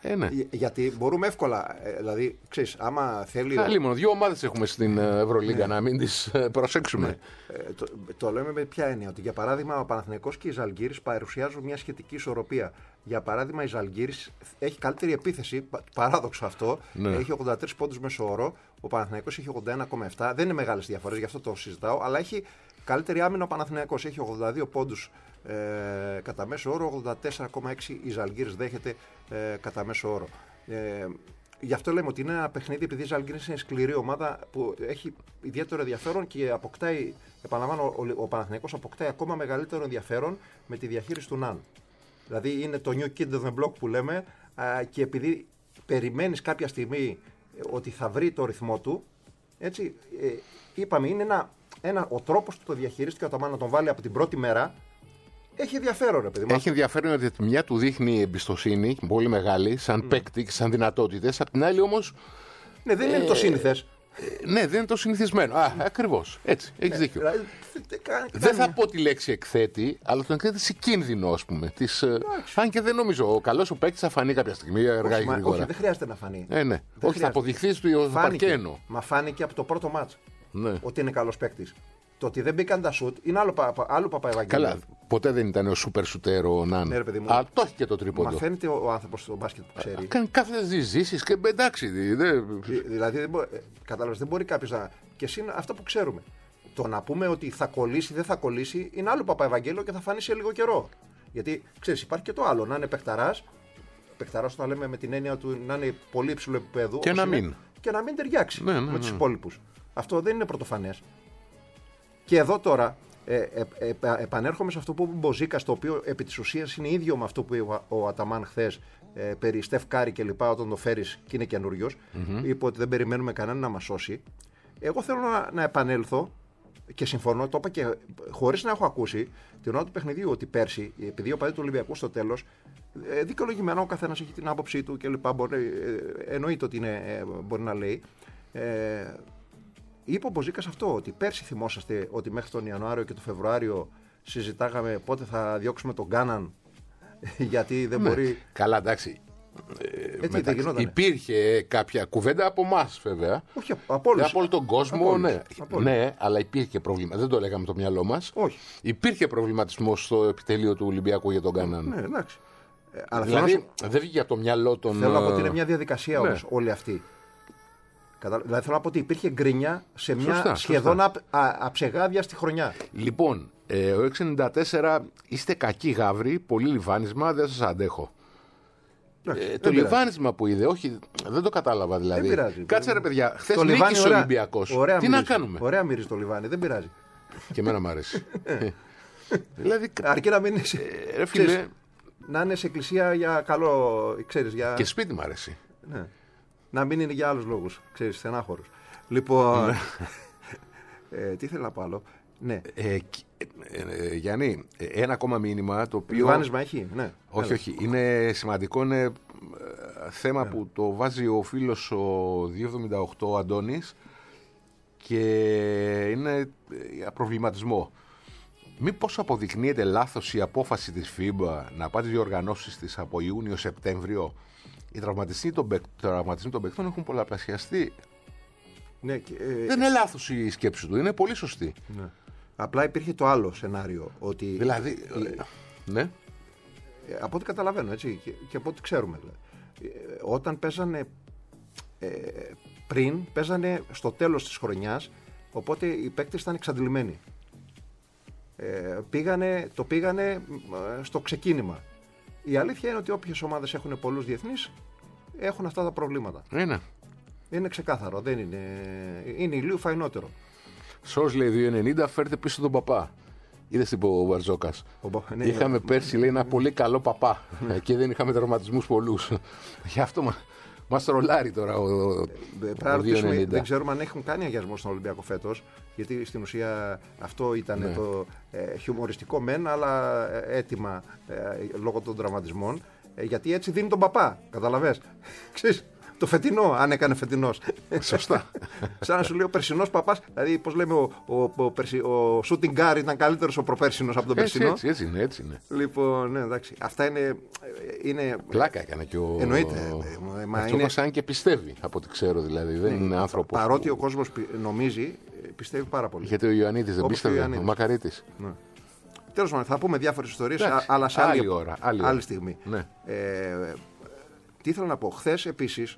Ε, ναι. Γιατί μπορούμε εύκολα. Ε, δηλαδή, ξέρεις, άμα θέλει. Καλή, μόνο δύο ομάδες έχουμε στην Ευρωλίγκα, ναι. Να μην τις προσέξουμε. Ναι. Ε, το, το λέμε με ποια έννοια. Ότι για παράδειγμα ο Παναθηναϊκός και η Ζαλγκίρις παρουσιάζουν μια σχετική ισορροπία. Για παράδειγμα η Ζαλγκίρις έχει καλύτερη επίθεση. Παράδοξο αυτό. Ναι. Έχει ογδόντα τρεις πόντους μέσο όρο. Ο Παναθηναϊκός έχει ογδόντα ένα κόμμα επτά. Δεν είναι μεγάλες διαφορές, γι' αυτό το συζητάω. Αλλά έχει καλύτερη άμυνα ο Παναθηναϊκός. Έχει ογδόντα δύο πόντους ε, κατά μέσο όρο. ογδόντα τέσσερα κόμμα έξι η Ζαλγκίρις δέχεται ε, κατά μέσο όρο. Ε, Γι' αυτό λέμε ότι είναι ένα παιχνίδι, επειδή η Ζαλγκίρις είναι σκληρή ομάδα που έχει ιδιαίτερο ενδιαφέρον και αποκτάει, επαναλαμβάνω, ο, ο Παναθηναϊκός αποκτάει ακόμα μεγαλύτερο ενδιαφέρον με τη διαχείριση του Ναν. Δηλαδή είναι το new kid on the block που λέμε, α, και επειδή περιμένεις κάποια στιγμή ότι θα βρει το ρυθμό του, έτσι, ε, είπαμε, είναι ένα, ένα, ο τρόπος που το διαχειρίστηκε όταν να τον βάλει από την πρώτη μέρα. Έχει ενδιαφέρον, ρε παιδί μου. Έχει ενδιαφέρον ότι τη μια του δείχνει εμπιστοσύνη πολύ μεγάλη, σαν mm. παίκτη και σαν δυνατότητες. Απ' την άλλη όμως. Ναι, δεν ε, είναι το σύνηθες. Ε, ναι, δεν είναι το συνηθισμένο. Α, ακριβώς. Έτσι. Έχεις δίκιο. Δηλαδή, δεν θα πω τη λέξη εκθέτη, αλλά τον εκθέτει σε κίνδυνο, ας πούμε. Της, αν και δεν νομίζω. Ο καλός ο παίκτης θα φανεί κάποια στιγμή αργά ή γρήγορα. Όχι, δεν χρειάζεται να φανεί. Ε, ναι. Όχι, θα αποδειχθεί στο παρκένο. Μα φάνηκε από το πρώτο μάτς ναι. ότι είναι καλός παίκτης. Το ότι δεν μπήκαν τα σουτ είναι άλλο, πα, άλλο Παπαευαγγέλιο. Καλά, ποτέ δεν ήταν ο σούπερ σουτέρ ο Ναν. Ναι, αλλά το έχει και το τρίποντο. Μα φαίνεται ο άνθρωπος στο μπάσκετ που ξέρει. Κάνει κάθε ζήσεις και εντάξει. Δε... Δηλαδή, δεν μπορεί, κατάλαβες, δεν μπορεί κάποιος να. Και εσύ είναι αυτό που ξέρουμε. Το να πούμε ότι θα κολλήσει, δεν θα κολλήσει, είναι άλλο Παπαευαγγέλιο και θα φανεί σε λίγο καιρό. Γιατί ξέρεις, υπάρχει και το άλλο. Να είναι παιχταράς. Παιχταράς το λέμε με την έννοια του να είναι πολύ υψηλού επίπεδου. Και να μην. Και να μην ταιριάξει ναι, ναι, με ναι. τους υπόλοιπους. Αυτό δεν είναι πρωτοφανές. Και εδώ τώρα ε, ε, ε, ε, επανέρχομαι σε αυτό που είπε ο Μποζίκας, το οποίο επί της ουσίας είναι ίδιο με αυτό που είπε ο Αταμάν χθες ε, περί Στεφ Κάρι και λοιπά, όταν το φέρεις και είναι καινούριος. Mm-hmm. Είπε ότι δεν περιμένουμε κανέναν να μας σώσει. Εγώ θέλω να, να επανέλθω και συμφωνώ, το είπα και χωρίς να έχω ακούσει την ώρα του παιχνιδιού, ότι πέρσι, επειδή ο παδί του Ολυμπιακού στο τέλος, ε, δικαιολογημένα ο καθένας έχει την άποψή του και λοιπά, μπορεί, ε, εννοείται ότι είναι, ε, μπορεί να λέει. Ε, Είπε ο Μποζίκας αυτό, ότι πέρσι θυμόσαστε ότι μέχρι τον Ιανουάριο και τον Φεβρουάριο συζητάγαμε πότε θα διώξουμε τον Γκάναν γιατί δεν ναι. μπορεί. Καλά, εντάξει. Ε, μεταξύ, δεν υπήρχε κάποια κουβέντα από εμάς, βέβαια. Όχι, από όλους. Από όλο τον κόσμο, από ναι. Από ναι, αλλά υπήρχε και πρόβλημα. Δεν το λέγαμε το μυαλό μας. Όχι. Υπήρχε προβληματισμός στο επιτελείο του Ολυμπιακού για τον Γκάναν. Ναι, εντάξει. Ε, αλλά δηλαδή, θέλω... δεν βγήκε από το μυαλό των. Θέλω να πω ότι είναι μια διαδικασία ναι. όμως όλη αυτή. Δηλαδή θέλω να πω ότι υπήρχε γκρίνια σε μια σωστά, σχεδόν σωστά. Α, α, αψεγάδια στη χρονιά. Λοιπόν, ε, ο έξι ενενήντα τέσσερα είστε κακοί γάβροι, πολύ λιβάνισμα, δεν σας αντέχω. Ε, το λιβάνισμα που είδε, όχι, δεν το κατάλαβα δηλαδή. Δεν πειράζει. Κάτσε ρε παιδιά, χθες νίκησε ο Ολυμπιακός. Τι μυρίζει, να κάνουμε. Ωραία μυρίζει το λιβάνι, δεν πειράζει. Και εμένα μου αρέσει. δηλαδή, αρκεί να μην είσαι, ε, φίλε, ξέρεις, να είναι σε εκκλησία για καλό, ξέρεις, για... Και σπίτι μου αρέσει. Ναι. Να μην είναι για άλλους λόγους, ξέρεις, στενάχωρους. Λοιπόν, ε, τι θέλω να πω άλλο. Ναι. Ε, ε, ε, Γιάννη, ένα ακόμα μήνυμα το οποίο... Λιβάνισμα έχει, ναι. Όχι, έλα. όχι. Είναι σημαντικό, είναι ε, θέμα έλα. που το βάζει ο φίλος ο διακόσια εβδομήντα οκτώ ο Αντώνης και είναι για προβληματισμό. Μήπως αποδεικνύεται λάθος η απόφαση της φίμπα να πάει τις διοργανώσεις της από Ιούνιο-Σεπτέμβριο? Οι τραυματισμοί των, παικ, τραυματισμοί των παικτών έχουν πολλαπλασιαστεί. Ναι, και, ε, Δεν είναι λάθος η σκέψη του, είναι πολύ σωστή. Ναι. Απλά υπήρχε το άλλο σενάριο. Ότι δηλαδή. Η, ναι. Από ό,τι καταλαβαίνω, έτσι, και, και από ό,τι ξέρουμε. Δηλαδή. Όταν παίζανε ε, πριν, παίζανε στο τέλος της χρονιάς, οπότε οι παίκτες ήταν εξαντλημένοι. Ε, πήγανε, το πήγανε στο ξεκίνημα. Η αλήθεια είναι ότι όποιες ομάδες έχουν πολλούς διεθνείς έχουν αυτά τα προβλήματα. Είναι. Είναι ξεκάθαρο. Δεν είναι, είναι ηλίου φαϊνότερο. Σος λέει δύο ενενήντα, φέρτε πίσω τον παπά. Είδες τι είπε ο Βαρζόκας. Ναι, είχαμε ναι. πέρσι λέει ένα πολύ καλό παπά και δεν είχαμε τραυματισμούς πολλούς. Γι' αυτό μας τρολάρει τώρα ο, ο, ο δύο ενενήντα. Δεν ξέρουμε αν έχουν κάνει αγιασμό στον Ολυμπιακό φέτος, γιατί στην ουσία αυτό ήταν ναι. το ε, χιουμοριστικό μεν, αλλά ε, έτοιμα ε, λόγω των τραυματισμών. Ε, γιατί έτσι δίνει τον παπά. Καταλαβες. Ξέρεις, Το φετινό, αν έκανε φετινός. Σωστά. Σαν να σου λέει ο περσινός παπάς, δηλαδή πώς λέμε, ο, ο, ο, περσι, ο shooting guard ήταν καλύτερος ο προπέρσινος από τον Έτσι, περσινό. έτσι, έτσι είναι, έτσι είναι. Λοιπόν, ναι, εντάξει. Αυτά είναι. είναι... Πλάκα έκανε και ο. Εννοείται. Ο... Μα Αυτό είναι... σαν και πιστεύει, από ό,τι ξέρω δηλαδή. Δεν είναι άνθρωπος. Παρότι που... ο κόσμος νομίζει, πιστεύει πάρα πολύ. Γιατί ο Ιωαννίτης δεν Όπως πίστευε, ο, ο Μακαρίτης. Ναι. Τέλος πάντων, θα πούμε διάφορες ιστορίες, Εντάξει, αλλά σε άλλη άλλη, ώρα, άλλη άλλη ώρα. στιγμή. Ναι. Ε, τι ήθελα να πω, χθες επίσης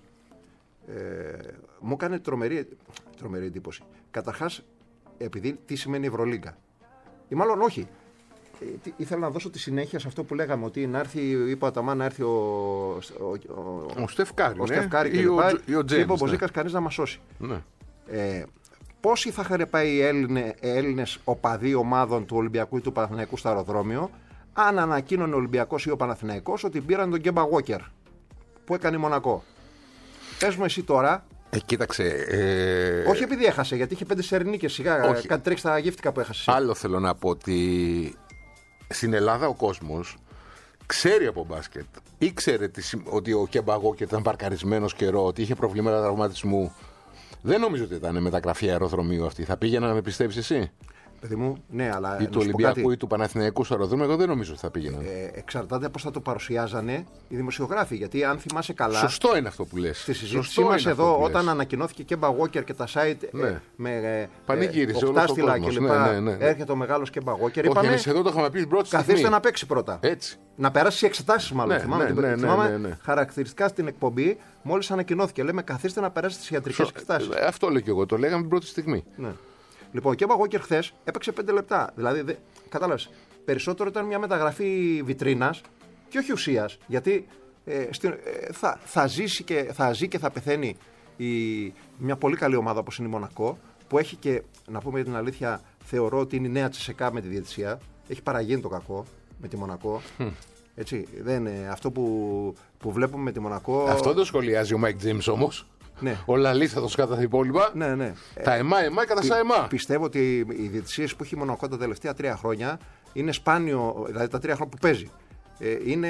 ε, μου έκανε τρομερή, τρομερή εντύπωση. Καταρχάς, επειδή τι σημαίνει Ευρωλίγκα. Ή μάλλον όχι. Ε, τι, ήθελα να δώσω τη συνέχεια σε αυτό που λέγαμε, ότι να έρθει, είπε ο Αταμάν, να έρθει ο, ο, ο, Ο Στεφκάρη, ο ναι. Στεφκάρη και ή ο, λοιπά. ή ο Τζέιμς, είπε ο ναι. Μποζίκας, κανείς να μας σώσει. Ναι. Ε, πόσοι θα είχαν πάει οι Έλληνες, Έλληνες οπαδοί ομάδων του Ολυμπιακού ή του Παναθηναϊκού στο αεροδρόμιο, αν ανακοίνωνε ο Ολυμπιακός ή ο Παναθηναϊκός ότι πήραν τον Γκέμπα Walker που έκανε η Μονακό. Πες μου εσύ τώρα. Ε, κοίταξε. Ε... Όχι επειδή έχασε, γιατί είχε πέντε σερνίκες σιγά. Όχι. Κάτι τρέχει στα γύφτικα που έχασε. Άλλο θέλω να πω ότι στην Ελλάδα ο κόσμος ξέρει από μπάσκετ. Ήξερε ότι ο Γκέμπα Walker ήταν παρκαρισμένος καιρό, ότι είχε προβλήματα τραυματισμού. Δεν νομίζω ότι ήταν μεταγραφή αεροδρομίου αυτή. Θα πήγαινα να με πιστεύεις εσύ. Παιδί μου, ναι, αλλά. Ή του Ολυμπιακού ή του Παναθηναϊκού στο αεροδρόμιο, εγώ δεν νομίζω ότι θα πήγαιναν. Ε, εξαρτάται πώς θα το παρουσιάζανε οι δημοσιογράφοι. Γιατί αν θυμάσαι καλά. Σωστό είναι αυτό που λες. Στη συζήτησή μας εδώ, όταν ανακοινώθηκε Κέμπα Walker και τα site ναι. ε, με ε, πανηγύρισε όλος ο οκτάστηλα κόσμος. κλπ. Ναι, ναι, ναι, ναι. Έρχεται ο μεγάλος Κέμπα Walker. Όχι, Είπαμε, εμείς εδώ το είχαμε πει την πρώτη στιγμή. καθίστε να παίξει πρώτα. Έτσι. Να περάσει οι εξετάσεις, μάλλον. Ναι, θυμάμαι, ναι, την, ναι, ναι, θυμάμαι ναι, ναι. χαρακτηριστικά στην εκπομπή, μόλις ανακοινώθηκε. Λέμε καθίστε να περάσει τις ιατρικές εξετάσεις. Ε, Αυτό λέω και εγώ. Το λέγαμε την πρώτη στιγμή. Ναι. Λοιπόν, ο Κέμπα Walker χθες έπαιξε πέντε λεπτά. Δηλαδή, δε, κατάλαβες, περισσότερο ήταν μια μεταγραφή βιτρίνας και όχι ουσίας. Γιατί ε, στην, ε, θα, θα, ζήσει και, θα ζει και θα πεθαίνει η, μια πολύ καλή ομάδα όπως είναι η Μονακό, που έχει και, να πούμε για την αλήθεια, θεωρώ ότι είναι η νέα Τσεσεκά με τη διαιτησία. Έχει παραγίνει το κακό με τη Μονακό. Έτσι, δεν είναι αυτό που, που βλέπουμε με τη Μονακό. Αυτό το σχολιάζει ο Μάικ Τζέιμς όμως. Ναι. Ο Λαλής θα το σκάτα τα υπόλοιπα. Ναι, ναι. Τα εμά, εμά κατά σαν εμά. Πιστεύω ότι οι διαιτησίες που έχει η Μονακό τα τελευταία τρία χρόνια είναι σπάνιο, δηλαδή τα τρία χρόνια που παίζει. Ε, είναι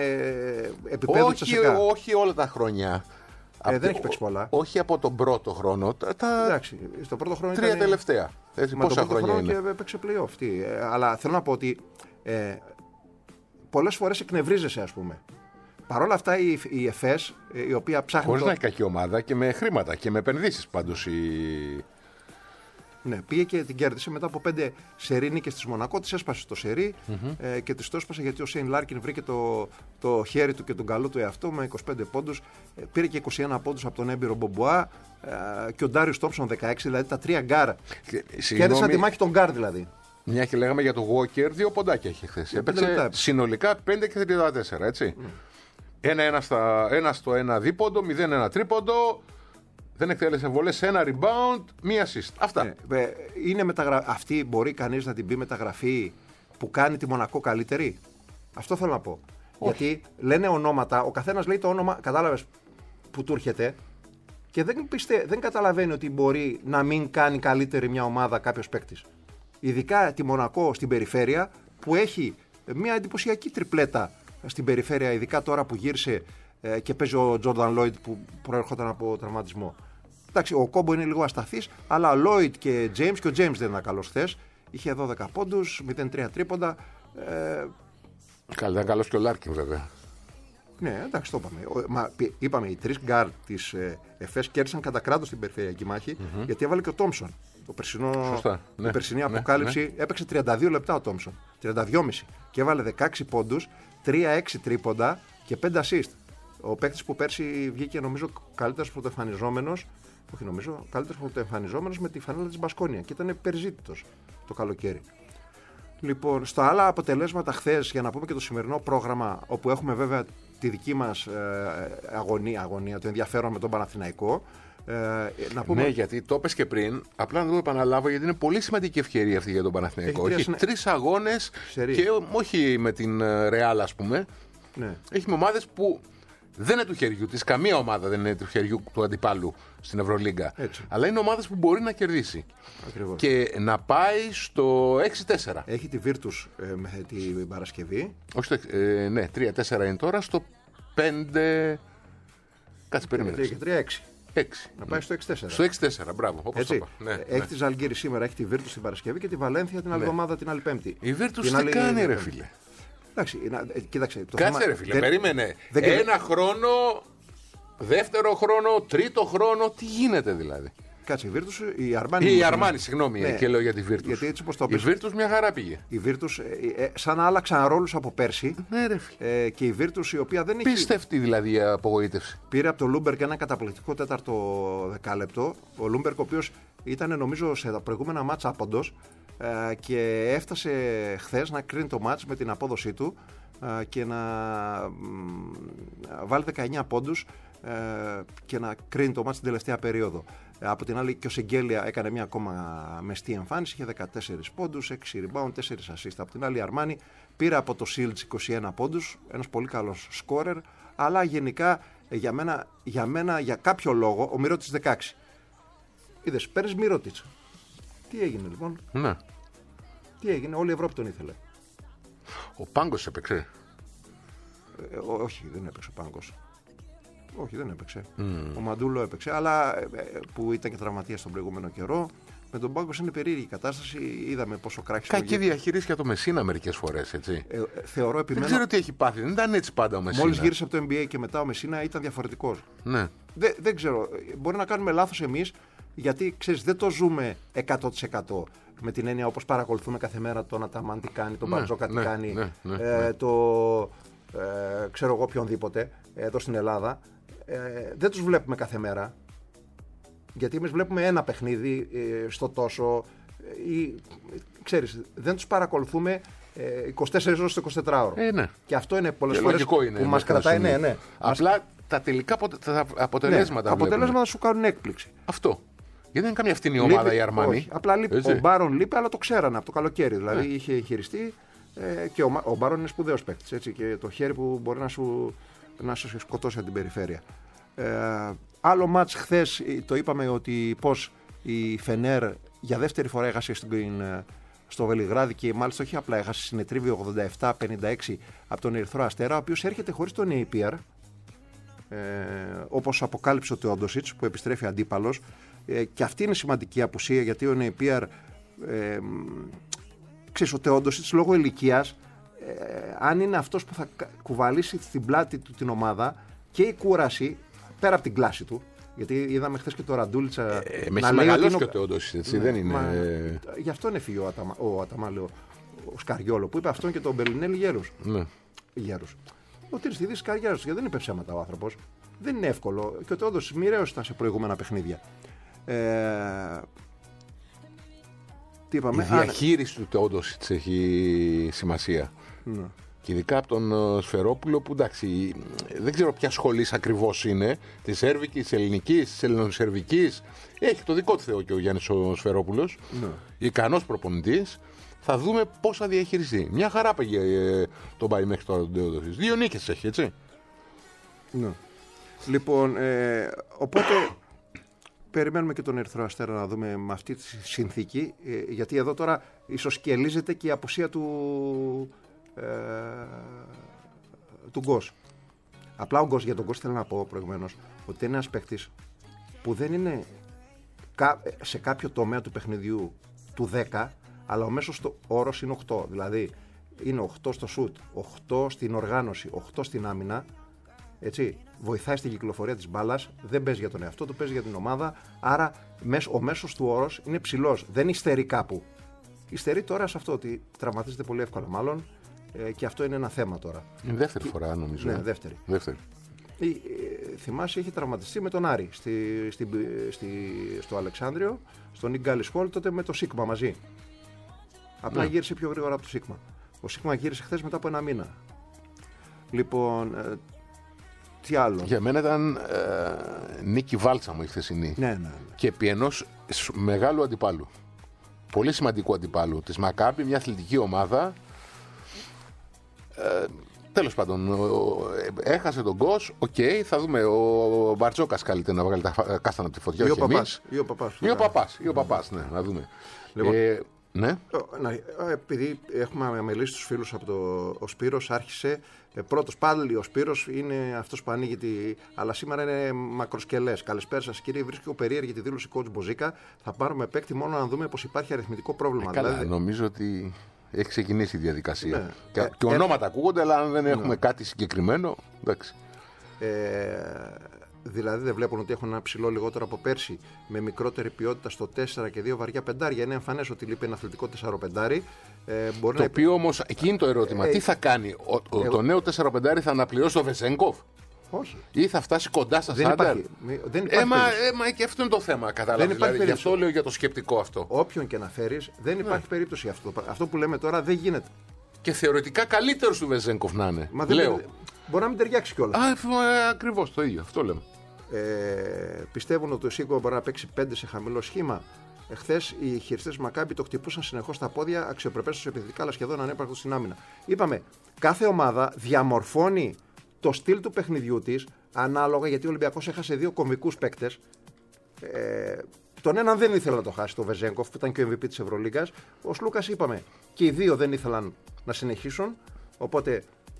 επίπεδο όχι, Τσεσεκά. όχι όλα τα χρόνια. Ε, δεν το, έχει παίξει πολλά. Όχι από τον πρώτο χρόνο. Τα, τα Εντάξει, στο πρώτο χρόνο τρία ήταν, τελευταία. Έτσι, μα πόσα το πρώτο χρόνια χρόνο είναι. και έπαιξε playoff. Τι, ε, αλλά θέλω να πω ότι ε, πολλές φορές εκνευρίζεσαι, ας πούμε. Παρ' όλα αυτά η, η ΕΦΕΣ, η οποία ψάχνει. Χωρίς το... να έχει κακή ομάδα και με χρήματα και με επενδύσεις πάντως. Η... Ναι, πήγε και την κέρδισε μετά από πέντε σερί νίκες της Μονακό. Της έσπασε το σερί mm-hmm. ε, και της το έσπασε γιατί ο Σέιν Λάρκιν βρήκε το, το χέρι του και τον καλό του εαυτό με είκοσι πέντε πόντους. Ε, πήρε και είκοσι ένα πόντους από τον έμπειρο Μπομπουά ε, και ο Ντάριος Τόμψον δεκαέξι, δηλαδή τα τρία γκάρ. Κέρδισαν τη μάχη των γκάρ δηλαδή. Μια και λέγαμε για τον Walker, δύο ποντάκια είχε χθες. Έπαιξε συνολικά πέντε και τριάντα τέσσερα, έτσι. Mm. Ένα-ένα στα, ένα στο ένα δίποντο, μηδέν ένα τρίποντο. Δεν εκτέλεσε βολές, ένα rebound, μία assist. Αυτά. Ε, είναι μεταγρα... Αυτή μπορεί κανείς να την πει μεταγραφή που κάνει τη Μονακό καλύτερη. Αυτό θέλω να πω. Όχι. Γιατί λένε ονόματα, ο καθένας λέει το όνομα, κατάλαβες που του έρχεται και δεν, πιστε... δεν καταλαβαίνει ότι μπορεί να μην κάνει καλύτερη μια ομάδα κάποιος παίκτης. Ειδικά τη Μονακό στην περιφέρεια που έχει μια εντυπωσιακή τριπλέτα στην περιφέρεια, ειδικά τώρα που γύρισε ε, και παίζει ο Τζόρνταν Λόιντ που προέρχονταν από τραυματισμό. Εντάξει, ο Κόμπο είναι λίγο ασταθής, αλλά ο Λόιντ και James, και ο James δεν ήταν καλός χθες. Είχε δώδεκα πόντους, μηδέν τρία τρίποντα. Ε, Καλά, ήταν καλός και ο Λάρκιν βέβαια. Ναι, εντάξει, το είπαμε. Μα, είπαμε, οι τρεις γκάρ της ε, ΕΦΕΣ κέρδισαν κατά κράτος την περιφερειακή μάχη, mm-hmm. γιατί έβαλε και ο Τόμψον. Το περσινό, Σωστά, ναι, η περσινή ναι, αποκάλυψη ναι. έπαιξε τριάντα δύο λεπτά ο Τόμψον. τριάντα δύο κόμμα πέντε και έβαλε δεκαέξι πόντους, τρία έξι τρίποντα και πέντε assist. Ο παίκτης που πέρσι βγήκε νομίζω καλύτερος πρωτοεμφανιζόμενος, όχι νομίζω, καλύτερος πρωτοεμφανιζόμενος με τη φανέλα της Μπασκόνια και ήταν περιζήτητος το καλοκαίρι. Λοιπόν, στα άλλα αποτελέσματα χθες, για να πούμε και το σημερινό πρόγραμμα, όπου έχουμε βέβαια τη δική μας ε, αγωνία, αγωνία, το ενδιαφέρον με τον Παναθηναϊκό. Ε, να πούμε... Ναι, γιατί το είπες και πριν, απλά να το επαναλάβω γιατί είναι πολύ σημαντική ευκαιρία αυτή για τον Παναθηναϊκό. Έχει, Έχει συνε... τρεις αγώνες Σερί. Και όχι με την Ρεάλ, ας πούμε. Ναι. Έχει με ομάδες που δεν είναι του χεριού της, καμία ομάδα δεν είναι του χεριού του αντιπάλου στην Ευρωλίγκα. Έτσι. Αλλά είναι ομάδες που μπορεί να κερδίσει. Ακριβώς. Και να πάει στο έξι τέσσερα. Έχει τη Virtus ε, με την Παρασκευή. Όχι, στο, ε, ναι, τρία τέσσερα είναι τώρα, στο πέντε. Κάτσε, περίμενε. Και τρία έξι. έξι. Να πάει στο έξι τέσσερα. Στο έξι τέσσερα, μπράβο. Όπως το είπα. Ναι, έχει ναι. τη Ζαλγκύρη σήμερα, έχει τη Βίρτους την Παρασκευή και τη Βαλένθια την άλλη Ναι. εβδομάδα την άλλη Πέμπτη. Η Βίρτους Την τι άλλη- κάνει, ρε φίλε. Εντάξει, να- ε, κοίταξε. Το Κάτσε, θέμα- ρε φίλε, δεν- περίμενε. δεν- Ένα χρόνο, δεύτερο χρόνο, τρίτο χρόνο, τι γίνεται δηλαδή. Κάτσε, η Βίρτους, η Αρμάνι. Ή η νομίζω- Αρμάνι, συγγνώμη, Ναι. και λέω για τη Βίρτους. Γιατί έτσι όπως το Η πες- Βίρτους μια χαρά πήγε. Η Βίρτους, ε, ε, σαν να άλλαξαν ρόλους από πέρσι. Ναι, ρε φίλε. Ε, και η Βίρτους, η οποία δεν έχει. Πίστευτη δηλαδή η απογοήτευση. Πήρε από τον Λούμπερκ ένα καταπληκτικό τέταρτο δεκάλεπτο. Ο Λούμπερκ, ο οποίος ήταν νομίζω σε τα προηγούμενα μάτσα άποντος ε, και έφτασε χθες να κρίνει το μάτς με την απόδοσή του ε, και να μ, βάλει δεκαεννιά πόντους ε, και να κρίνει το μάτς την τελευταία περίοδο. Ε, από την άλλη και ο Σεγγέλια έκανε μια ακόμα μεστή εμφάνιση, είχε δεκατέσσερις πόντους, έξι rebound, τέσσερις assist. Από την άλλη η Αρμάνι πήρε από το Σίλτς είκοσι ένα πόντους, ένας πολύ καλός σκόρερ, αλλά γενικά ε, για μένα, για μένα για κάποιο λόγο ο Μιρότιτς δεκαέξι. Είδες, παίρνεις Μιρότιτς. Τι έγινε λοιπόν, Ναι. τι έγινε, όλη η Ευρώπη τον ήθελε. Ο Πάγκος έπαιξε. Ε, ό, όχι, δεν έπαιξε ο Πάγκος. Όχι, δεν έπαιξε. Mm. Ο Μαντούλο έπαιξε, αλλά ε, ε, που ήταν και τραυματίας τον προηγούμενο καιρό. Με τον Πάγκος είναι περίεργη η κατάσταση. Είδαμε πόσο κράξιμο. Κακή διαχείριση για το Μεσίνα μερικές φορές, έτσι. Ε, ε, θεωρώ επιμένω. Δεν ξέρω τι έχει πάθει. Δεν ήταν έτσι πάντα ο Μεσίνα. Μόλις γύρισε από το N B A και μετά ο Μεσίνα ήταν διαφορετικός. Ναι. Δεν, δεν ξέρω. Μπορεί να κάνουμε λάθος εμείς, γιατί ξέρεις, δεν το ζούμε εκατό τοις εκατό. Με την έννοια όπως παρακολουθούμε κάθε μέρα τον Αταμάν τι κάνει, τον Ναι, Μπαρτζόκα τι ναι, κάνει, ναι, ναι, ε, ναι. το ε, ξέρω εγώ οποιονδήποτε εδώ στην Ελλάδα. Ε, δεν τους βλέπουμε κάθε μέρα. Γιατί εμείς βλέπουμε ένα παιχνίδι ε, στο τόσο ε, ή ξέρεις, δεν τους παρακολουθούμε ε, είκοσι τέσσερις ώρες το εικοσιτετράωρο. Ε, ναι. Και αυτό είναι πολλές Και φορές λογικό είναι που μας μέχρι ένα κρατάει. Ναι, σημείο. ναι. Απλά τα τελικά αποτε- τα αποτελέσματα. Ναι, βλέπουμε. αποτελέσματα σου κάνουν έκπληξη. Αυτό. Γιατί δεν είναι καμία φτηνή ομάδα Λείπει- η Αρμάνι. όχι, απλά λείπει. Έτσι. Ο Μπάρον λείπει, αλλά το ξέρανε από το καλοκαίρι. Δηλαδή Ναι. είχε χειριστεί ε, και ο, Μα- ο Μπάρον είναι σπουδαίος παίκτης. Έτσι, και το χέρι που μπορεί να σου, να σου σκοτώσει από την περιφέρεια. Ε, άλλο μάτς χθες, ε, το είπαμε ότι πώς η Φενέρ για δεύτερη φορά έχασε στην, ε, στο Βελιγράδι και μάλιστα όχι απλά έχασε συνετρίβει ογδόντα επτά πενήντα έξι από τον Ερυθρό Αστέρα, ο οποίος έρχεται χωρίς τον Νέιπιαρ. Ε, όπως αποκάλυψε ο Τεόντοσιτς που επιστρέφει αντίπαλος, ε, και αυτή είναι σημαντική απουσία, γιατί ο Νέιπιαρ ε, ξέρεις, ο Τεόντοσιτς λόγω ηλικίας ε, αν είναι αυτός που θα κα- κουβαλήσει στην πλάτη του την ομάδα και η κούραση πέρα από την κλάση του, γιατί είδαμε χθες και το Ραντούλιτσα Ε, με έχει μεγαλώσει και ο Τεόντοσιτς, έτσι. Ναι, δεν είναι. μα, γι' αυτό είναι φύγει ο Αταμα, ο, Αταμα, λέω, ο Σκαριόλο που είπε αυτόν και τον Μπελινέλη γέρους. Ναι. Γέρους. Ο Τριστιδής καριέρας, γιατί δεν είπε ψέματα ο άνθρωπος. Δεν είναι εύκολο. Και ο Τεόντος μοιραίος ήταν σε προηγούμενα παιχνίδια. Ε, τι Η είπαμε. Α, ναι. διαχείριση του Τεόντοσιτς έχει σημασία. Ναι. Και ειδικά από τον ε, Σφερόπουλο που εντάξει, δεν ξέρω ποια σχολή ακριβώς είναι, τη Σέρβικη, τη Ελληνική, τη Ελληνοσερβική. Έχει το δικό του Θεό και ο Γιάννης ο Σφερόπουλος. Ναι. Ικανός προπονητής. Θα δούμε πώς θα διαχειριστεί. Μια χαρά πήγε ε, τον πάει μέχρι τώρα τον Τεόντοσιτς. Δύο νίκες έχει, έτσι. Ναι. Λοιπόν, ε, οπότε περιμένουμε και τον Ερυθρό Αστέρα να δούμε με αυτή τη συνθήκη, ε, γιατί εδώ τώρα ισοσκελίζεται και η απουσία του ε, του Γκος. Απλά ο Γκος, για τον Γκος θέλω να πω προηγουμένως ότι είναι ένας παίκτης που δεν είναι κα- σε κάποιο τομέα του παιχνιδιού του δέκα, αλλά ο μέσος το όρος είναι οκτώ. Δηλαδή είναι οκτώ στο σουτ, οκτώ στην οργάνωση, οκτώ στην άμυνα. Έτσι, βοηθάει στην κυκλοφορία της μπάλας, δεν παίζει για τον εαυτό του, παίζει για την ομάδα. Άρα ο μέσος του όρος είναι ψηλός, δεν υστερεί κάπου. Υστερεί τώρα σε αυτό ότι τραυματίζεται πολύ εύκολα, μάλλον, ε, και αυτό είναι ένα θέμα τώρα. Είναι δεύτερη φορά νομίζω. Ναι, δεύτερη. δεύτερη. Ε, ε, θυμάσαι, είχε τραυματιστεί με τον Άρη στη, στη, στη, στο Αλεξάνδριο, στον Νιγκάλι Σχόλ, τότε με το Σίγμα μαζί. Απλά Ναι. γύρισε πιο γρήγορα από το Σίγμα. Ο Σίγμα γύρισε χθες μετά από ένα μήνα. Λοιπόν, ε, τι άλλο. Για μένα ήταν ε, νίκη βάλτσα μου η χθεσινή. Ναι, ναι, ναι. Και επί ενός σ- μεγάλου αντιπάλου. Πολύ σημαντικού αντιπάλου. Της Μακάμπι, μια αθλητική ομάδα. Ε, τέλος πάντων, ο- ο- ε, έχασε τον Γκος. Οκ, θα δούμε. Ο Μπαρτζόκας καλείται να βγάλει τα φα- κάστανα από τη φωτιά. Ή ο όχι Παπάς. εμείς. Ή ο Παπάς. Ή ο Παπάς, ή ο Παπάς, ναι, να δούμε. Λοιπόν. Ε, Ναι. Να, επειδή έχουμε μιλήσει τους φίλους από το. Ο Σπύρος άρχισε. Ε, πρώτος πάλι ο Σπύρος είναι αυτός που ανοίγει τη. Αλλά σήμερα είναι μακροσκελές. Καλησπέρα σας κύριε. Βρίσκω περίεργη τη δήλωση coach Μποζίκα. Θα πάρουμε παίκτη μόνο να δούμε πως υπάρχει αριθμητικό πρόβλημα. Ε, καλά, δηλαδή... νομίζω ότι έχει ξεκινήσει η διαδικασία. Ναι. Και, ε, και ε, ονόματα ε, ακούγονται, αλλά αν δεν έχουμε ναι. κάτι συγκεκριμένο. Εντάξει. Ε, Δηλαδή δεν βλέπουν ότι έχουν ένα ψηλό λιγότερο από πέρσι με μικρότερη ποιότητα στο τέσσερα και δύο βαριά πεντάρια. Είναι εμφανές ότι λείπει ένα αθλητικό τέσσερα πεντάρι. Ε, μπορεί το να... οποίο όμως, εκεί είναι το ερώτημα. Ε, τι θα κάνει, ο, ο, εγώ... το νέο τέσσερα πεντάρι θα αναπληρώσει το Βεζέγκοφ? Όχι. Ή θα φτάσει κοντά στα δεν Σάντερ? υπάρχει, δεν υπάρχει έμα, έμα, και αυτό είναι το θέμα. Κατάλαβε. Δηλαδή, γι' αυτό λέω για το σκεπτικό αυτό. Όποιον και να φέρεις, δεν υπάρχει ναι. περίπτωση αυτό. Αυτό που λέμε τώρα δεν γίνεται. Και θεωρητικά καλύτερο του Βεζέγκοφ να είναι. Μα δεν λέω. Δεν... Μπορεί να μην ταιριάξει κιόλας. Α, ε, ακριβώς το ίδιο. Αυτό λέμε. Ε, πιστεύουν ότι ο Σίγκο μπορεί να παίξει πέντε σε χαμηλό σχήμα. Εχθές οι χειριστές Μακάμπι το χτυπούσαν συνεχώς στα πόδια, αξιοπρεπέστατος επιθετικά, αλλά σχεδόν ανέπαρκτος στην άμυνα. Είπαμε, κάθε ομάδα διαμορφώνει το στυλ του παιχνιδιού της ανάλογα, γιατί ο Ολυμπιακός έχασε δύο κομβικούς παίκτες. Ε, τον έναν δεν ήθελε να το χάσει, το Βεζέγκοφ, που ήταν και ο εμ βι πι της Ευρωλίγκας. Ο Σλούκας, είπαμε, και οι δύο δεν ήθελαν να συνεχίσουν. Οπότε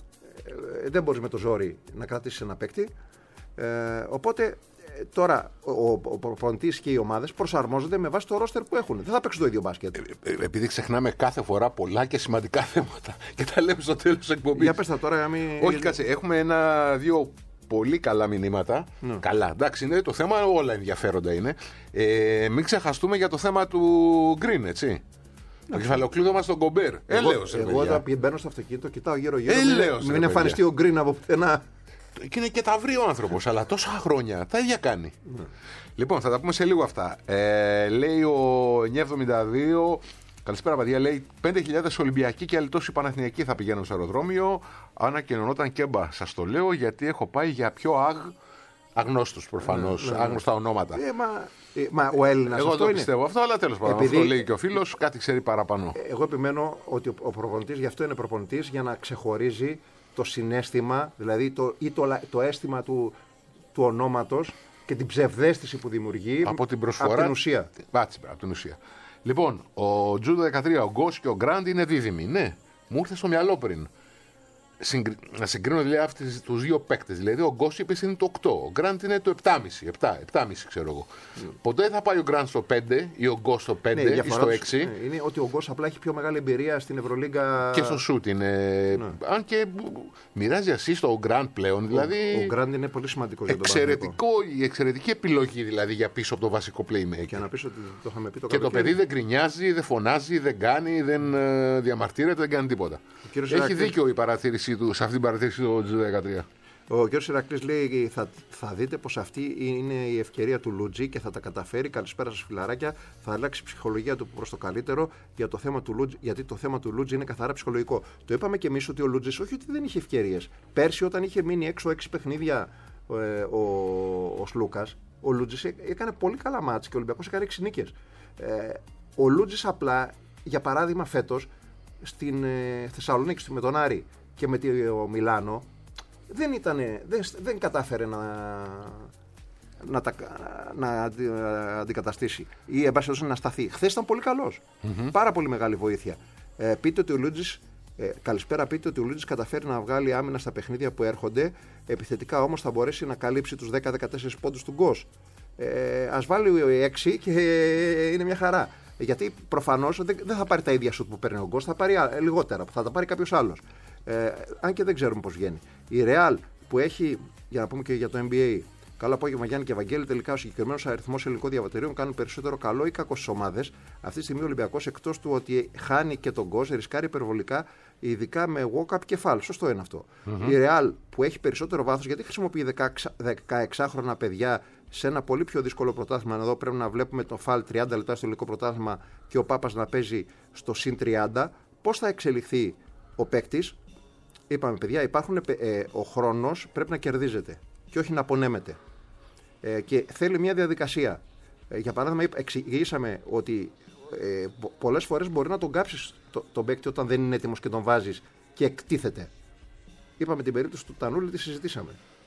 ε, δεν μπορείς με το ζόρι να κρατήσεις ένα παίκτη. Ε, οπότε τώρα ο, ο προπονητής και οι ομάδες προσαρμόζονται με βάση το ρόστερ που έχουν. Δεν θα παίξουν το ίδιο μπάσκετ. Ε, ε, επειδή ξεχνάμε κάθε φορά πολλά και σημαντικά θέματα και τα λέμε στο τέλος της εκπομπής. Για πες τα τώρα, μην... Όχι, κάτσε. Έχουμε ένα-δύο πολύ καλά μηνύματα. Ναι. Καλά, εντάξει, είναι το θέμα, όλα ενδιαφέροντα είναι. Ε, μην ξεχαστούμε για το θέμα του Green, έτσι. Το κεφαλοκλείδωμα στον Κομπέρ. Έλεος, εγώ όταν μπαίνω στο αυτοκίνητο, κοιτάω γύρω-γύρω. Έλεος, μην εμφανιστεί ο Green από πουθενά. Και είναι και ταυρί ο άνθρωπος, αλλά τόσα χρόνια τα ίδια κάνει. Ναι. Λοιπόν, θα τα πούμε σε λίγο αυτά. Ε, λέει ο εννιακόσια εβδομήντα δύο, καλησπέρα παιδιά, λέει πέντε χιλιάδες Ολυμπιακοί και άλλοι τόσοι Παναθηναϊκοί θα πηγαίνουν στο αεροδρόμιο. Ανακοινωνόταν και μπα. Σας το λέω γιατί έχω πάει για πιο αγ... αγνώστους προφανώς, ναι, ναι, ναι. άγνωστα ονόματα. Ε, μα, ε, μα ο Έλληνας εγώ αυτό το είναι. πιστεύω αυτό, αλλά τέλος πάντων. Επειδή... Αυτό λέει και ο φίλος, κάτι ξέρει παραπάνω. Εγώ επιμένω ότι ο προπονητής, γι' αυτό είναι προπονητής, για να ξεχωρίζει το συναίσθημα, δηλαδή το, ή το, το αίσθημα του, του ονόματος και την ψευδαίσθηση που δημιουργεί από την προσφορά, από την ουσία. Βάτσε, από την ουσία. Λοιπόν, ο Τζούντο δεκατρία, ο Γκος και ο Γκραντ είναι δίδυμοι. Ναι, μου ήρθε στο μυαλό πριν. Συγκρι... Να συγκρίνω δηλαδή αυτούς τους δύο παίκτες. Δηλαδή ο Γκος είπε είναι το οκτώ, ο Γκραντ είναι το επτά κόμμα πέντε, επτά, επτά κόμμα πέντε ξέρω εγώ. Mm. Ποτέ θα πάει ο Γκραντ στο πέντε ή ο Γκος στο πέντε ναι, ή στο έξι. Ναι, είναι ότι ο Γκος απλά έχει πιο μεγάλη εμπειρία στην Ευρωλίγκα. Και στο σουτ είναι. Ναι. Αν και μοιράζει ασίστ στο Γκραντ πλέον. Δηλαδή... Ο Γκραντ είναι πολύ σημαντικό για τον εξαιρετικό, η εξαιρετική επιλογή δηλαδή για πίσω από το βασικό playmaker. Και να πεις ότι το είχαμε πει το Και το παιδί δεν γκρινιάζει, δεν φωνάζει, δεν κάνει, δεν uh, διαμαρτύρεται, δεν κάνει τίποτα. Έχει Ηρακλής... δίκιο η παρατήρησή του σε αυτή την παρατήρηση του Τζου δεκατρία. Ο κ. Ηρακλής λέει: θα, θα δείτε πως αυτή είναι η ευκαιρία του Λούτζι και θα τα καταφέρει. Καλησπέρα σας, φιλαράκια. Θα αλλάξει η ψυχολογία του προς το καλύτερο για το θέμα του Λούτζι, γιατί το θέμα του Λούτζι είναι καθαρά ψυχολογικό. Το είπαμε και εμείς ότι ο Λούτζι, όχι ότι δεν είχε ευκαιρίες. Πέρσι, όταν είχε μείνει έξω έξι παιχνίδια ε, ο, ο Σλούκας, ο Λούτζι έκανε πολύ καλά μάτς και ο Ολυμπιακός έκανε έξι νίκες. Ε, ο Λούτζι απλά, για παράδειγμα, φέτος στην ε, Θεσσαλονίκη με τον Άρη και με το Μιλάνο. Δεν, ήτανε, δεν, δεν κατάφερε να, να, τα, να αντικαταστήσει ή εν πάση περιπτώσει να σταθεί. Χθες ήταν πολύ καλός. Mm-hmm. Πάρα πολύ μεγάλη βοήθεια. Ε, πείτε ότι ο Λούτζης, ε, καλησπέρα, πείτε ότι ο Λούτζης καταφέρει να βγάλει άμυνα στα παιχνίδια που έρχονται. Επιθετικά όμως θα μπορέσει να καλύψει τους δέκα με δεκατέσσερα πόντους του Γκος. Ε, ας βάλει έξι και είναι μια χαρά. Γιατί προφανώς δεν, δεν θα πάρει τα ίδια σουτ που παίρνει ο Γκος, θα πάρει λιγότερα, θα τα πάρει κάποιος άλλος. Ε, αν και δεν ξέρουμε πώς βγαίνει. Η Real που έχει, για να πούμε και για το N B A, καλό απόγευμα Γιάννη και Ευαγγέλη, τελικά ο συγκεκριμένος αριθμός ελληνικών διαβατηρίων κάνουν περισσότερο καλό ή κακό στις ομάδες. Αυτή τη στιγμή ο Ολυμπιακός, εκτός του ότι χάνει και τον Γκος, ρισκάρει υπερβολικά, ειδικά με walk-up και foul. Σωστό είναι αυτό. Mm-hmm. Η Real που έχει περισσότερο βάθος, γιατί χρησιμοποιεί δεκαεξάχρονα παιδιά σε ένα πολύ πιο δύσκολο πρωτάθλημα. Εδώ πρέπει να βλέπουμε το φαλ τριάντα λεπτά στο ελληνικό πρωτάθλημα και ο Πάπας να παίζει στο συν τριάντα. Πώς θα εξελιχθεί ο παίκτης? Είπαμε, παιδιά, υπάρχουν, ε, ο χρόνος πρέπει να κερδίζεται και όχι να απονέμεται. Ε, και θέλει μια διαδικασία. Ε, για παράδειγμα, εξηγήσαμε ότι ε, πολλές φορές μπορεί να τον κάψεις το, τον παίκτη όταν δεν είναι έτοιμος και τον βάζεις και εκτίθεται. Είπαμε την περίπτωση του Τανούλη, τη συζητήσαμε.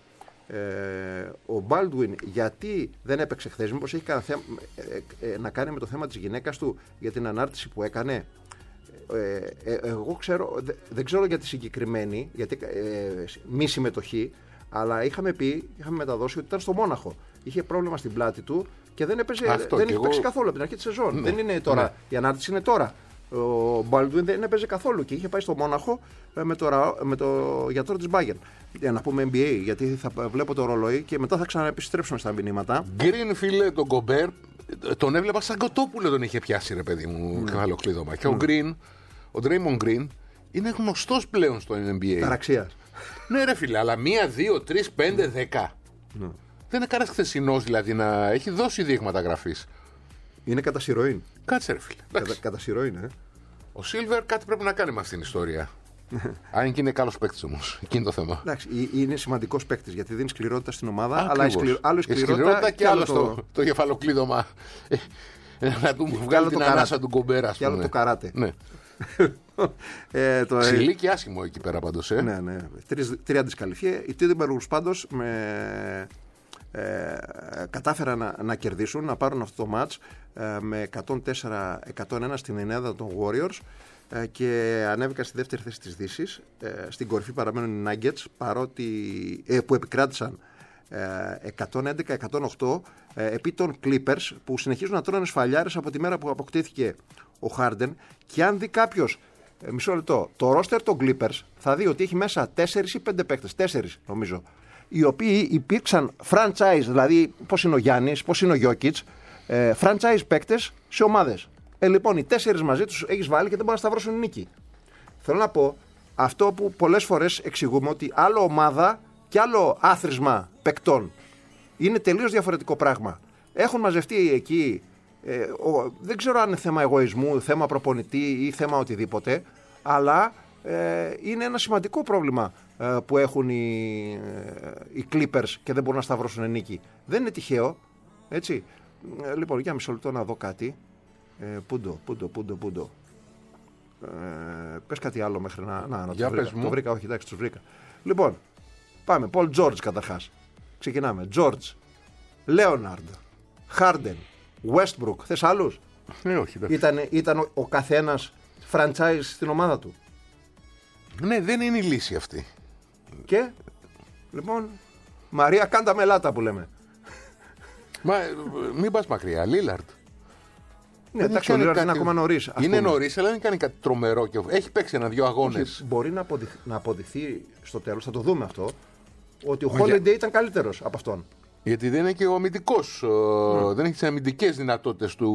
Ε, ο Baldwin γιατί δεν έπαιξε χθες, μήπως έχει κανένα θέμα, ε, ε, να κάνει με το θέμα της γυναίκας του για την ανάρτηση που έκανε. Ε, ε, εγώ ξέρω, δε, δεν ξέρω για τη συγκεκριμένη, γιατί ε, μη συμμετοχή, αλλά είχαμε πει, είχαμε μεταδώσει ότι ήταν στο Μόναχο. Είχε πρόβλημα στην πλάτη του και δεν έπαιζε, Αυτό δεν και έχει εγώ... παίξει καθόλου από την αρχή της σεζόν. Ναι. Δεν είναι τώρα, Ναι. η ανάρτηση είναι τώρα. Ο Baldwin δεν έπαιζε καθόλου και είχε πάει στο Μόναχο με το, με το γιατρό της Bayern. Για να πούμε N B A, γιατί θα βλέπω το ρολόι και μετά θα ξαναεπιστρέψουμε στα μηνύματα. Green, φίλε, τον Γκομπέρ, τον έβλεπα σαν κοτόπουλο, τον είχε πιάσει, ρε παιδί μου, mm. κεφαλοκλείδωμα. Mm. Και ο Green, ο Draymond Green, είναι γνωστός πλέον στο N B A. Ταραξίας. Ναι, ρε φίλε, αλλά μία, δύο, τρεις, πέντε, δέκα. Mm. Δεν είναι κανένα χθεσινός δηλαδή να έχει δώσει δείγματα γραφής. Είναι κατά σειροήν. Κάτσε, ρε φίλε. Κατά, κατά σειροήν, ε. Ο Σίλβερ κάτι πρέπει να κάνει με αυτήν την ιστορία. Αν και είναι καλός παίκτης όμως. Εκείνο το θέμα. Εντάξει, είναι σημαντικός παίκτης γιατί δίνει σκληρότητα στην ομάδα, Ακριβώς. αλλά η σκληρ... άλλο η σκληρότητα, η σκληρότητα και άλλο το, το, το κεφαλοκλείδωμα. Να του βγάλει την ανάσα του Γκομπέρα. Και άλλο το καράτε. Ναι. ε, το... Ξυλί και άσχημο εκεί πέρα πάντως. Ε. Ναι, ναι. Τρία αντισκαλυφίε. Οι Τίμπερβουλφς πάντως με... Ε, κατάφεραν να, να κερδίσουν, να πάρουν αυτό το match ε, με εκατόν τέσσερα εκατόν ένα στην εννέα των Warriors ε, και ανέβηκαν στη δεύτερη θέση της Δύσης. Ε, στην κορυφή παραμένουν οι Nuggets παρότι, ε, που επικράτησαν ε, εκατόν έντεκα εκατόν οκτώ ε, επί των Clippers που συνεχίζουν να τρώνε σφαλιάρες από τη μέρα που αποκτήθηκε ο Harden. Και αν δει κάποιος, ε, μισό λεπτό, το roster των Clippers θα δει ότι έχει μέσα τέσσερις ή πέντε παίκτες, τέσσερις νομίζω, οι οποίοι υπήρξαν franchise, δηλαδή πώς είναι ο Γιάννης, πώς είναι ο Γιόκιτς, ε, franchise παίκτες σε ομάδες. Ε, λοιπόν, οι τέσσερις μαζί τους έχεις βάλει και δεν μπορούν να σταυρώσουν νίκη. Θέλω να πω, αυτό που πολλές φορές εξηγούμε ότι άλλο ομάδα και άλλο άθροισμα παικτών είναι τελείως διαφορετικό πράγμα. Έχουν μαζευτεί εκεί, ε, ο, δεν ξέρω αν είναι θέμα εγωισμού, θέμα προπονητή ή θέμα οτιδήποτε, αλλά ε, είναι ένα σημαντικό πρόβλημα ε, που έχουν οι, ε, οι Clippers και δεν μπορούν να σταυρώσουν νίκη. Δεν είναι τυχαίο, έτσι. Ε, λοιπόν, για μισό λεπτό να δω κάτι. Ε, πούντο, πούντο, πούντο, πούντο. Ε, πες κάτι άλλο μέχρι να, να, να το βρήκα. Το βρήκα, όχι, εντάξει, τους βρήκα. Λοιπόν, πάμε. Paul George καταρχάς. Ξεκινάμε. George, Leonard, Harden, Westbrook. Θες άλλους? Ναι, όχι. Ήταν, ήταν ο, ο καθένας franchise στην ομάδα του. Ναι, δεν είναι η λύση αυτή. Και, λοιπόν, Μαρία κάντα μελάτα που λέμε. Μα μην πας μακριά. Λίλαρντ. Ναι, εντάξει, ο Λίλαρντ είναι ακόμα νωρίς. Είναι νωρίς, αλλά δεν κάνει κάτι τρομερό. Και έχει παίξει ένα-δύο αγώνες. Μπορεί να, αποδειχ... να αποδειχθεί στο τέλος, θα το δούμε αυτό, ότι ο Holiday για... ήταν καλύτερος από αυτόν. Γιατί δεν είναι και ο αμυντικός. Mm. Δεν έχει τις αμυντικές δυνατότητες του.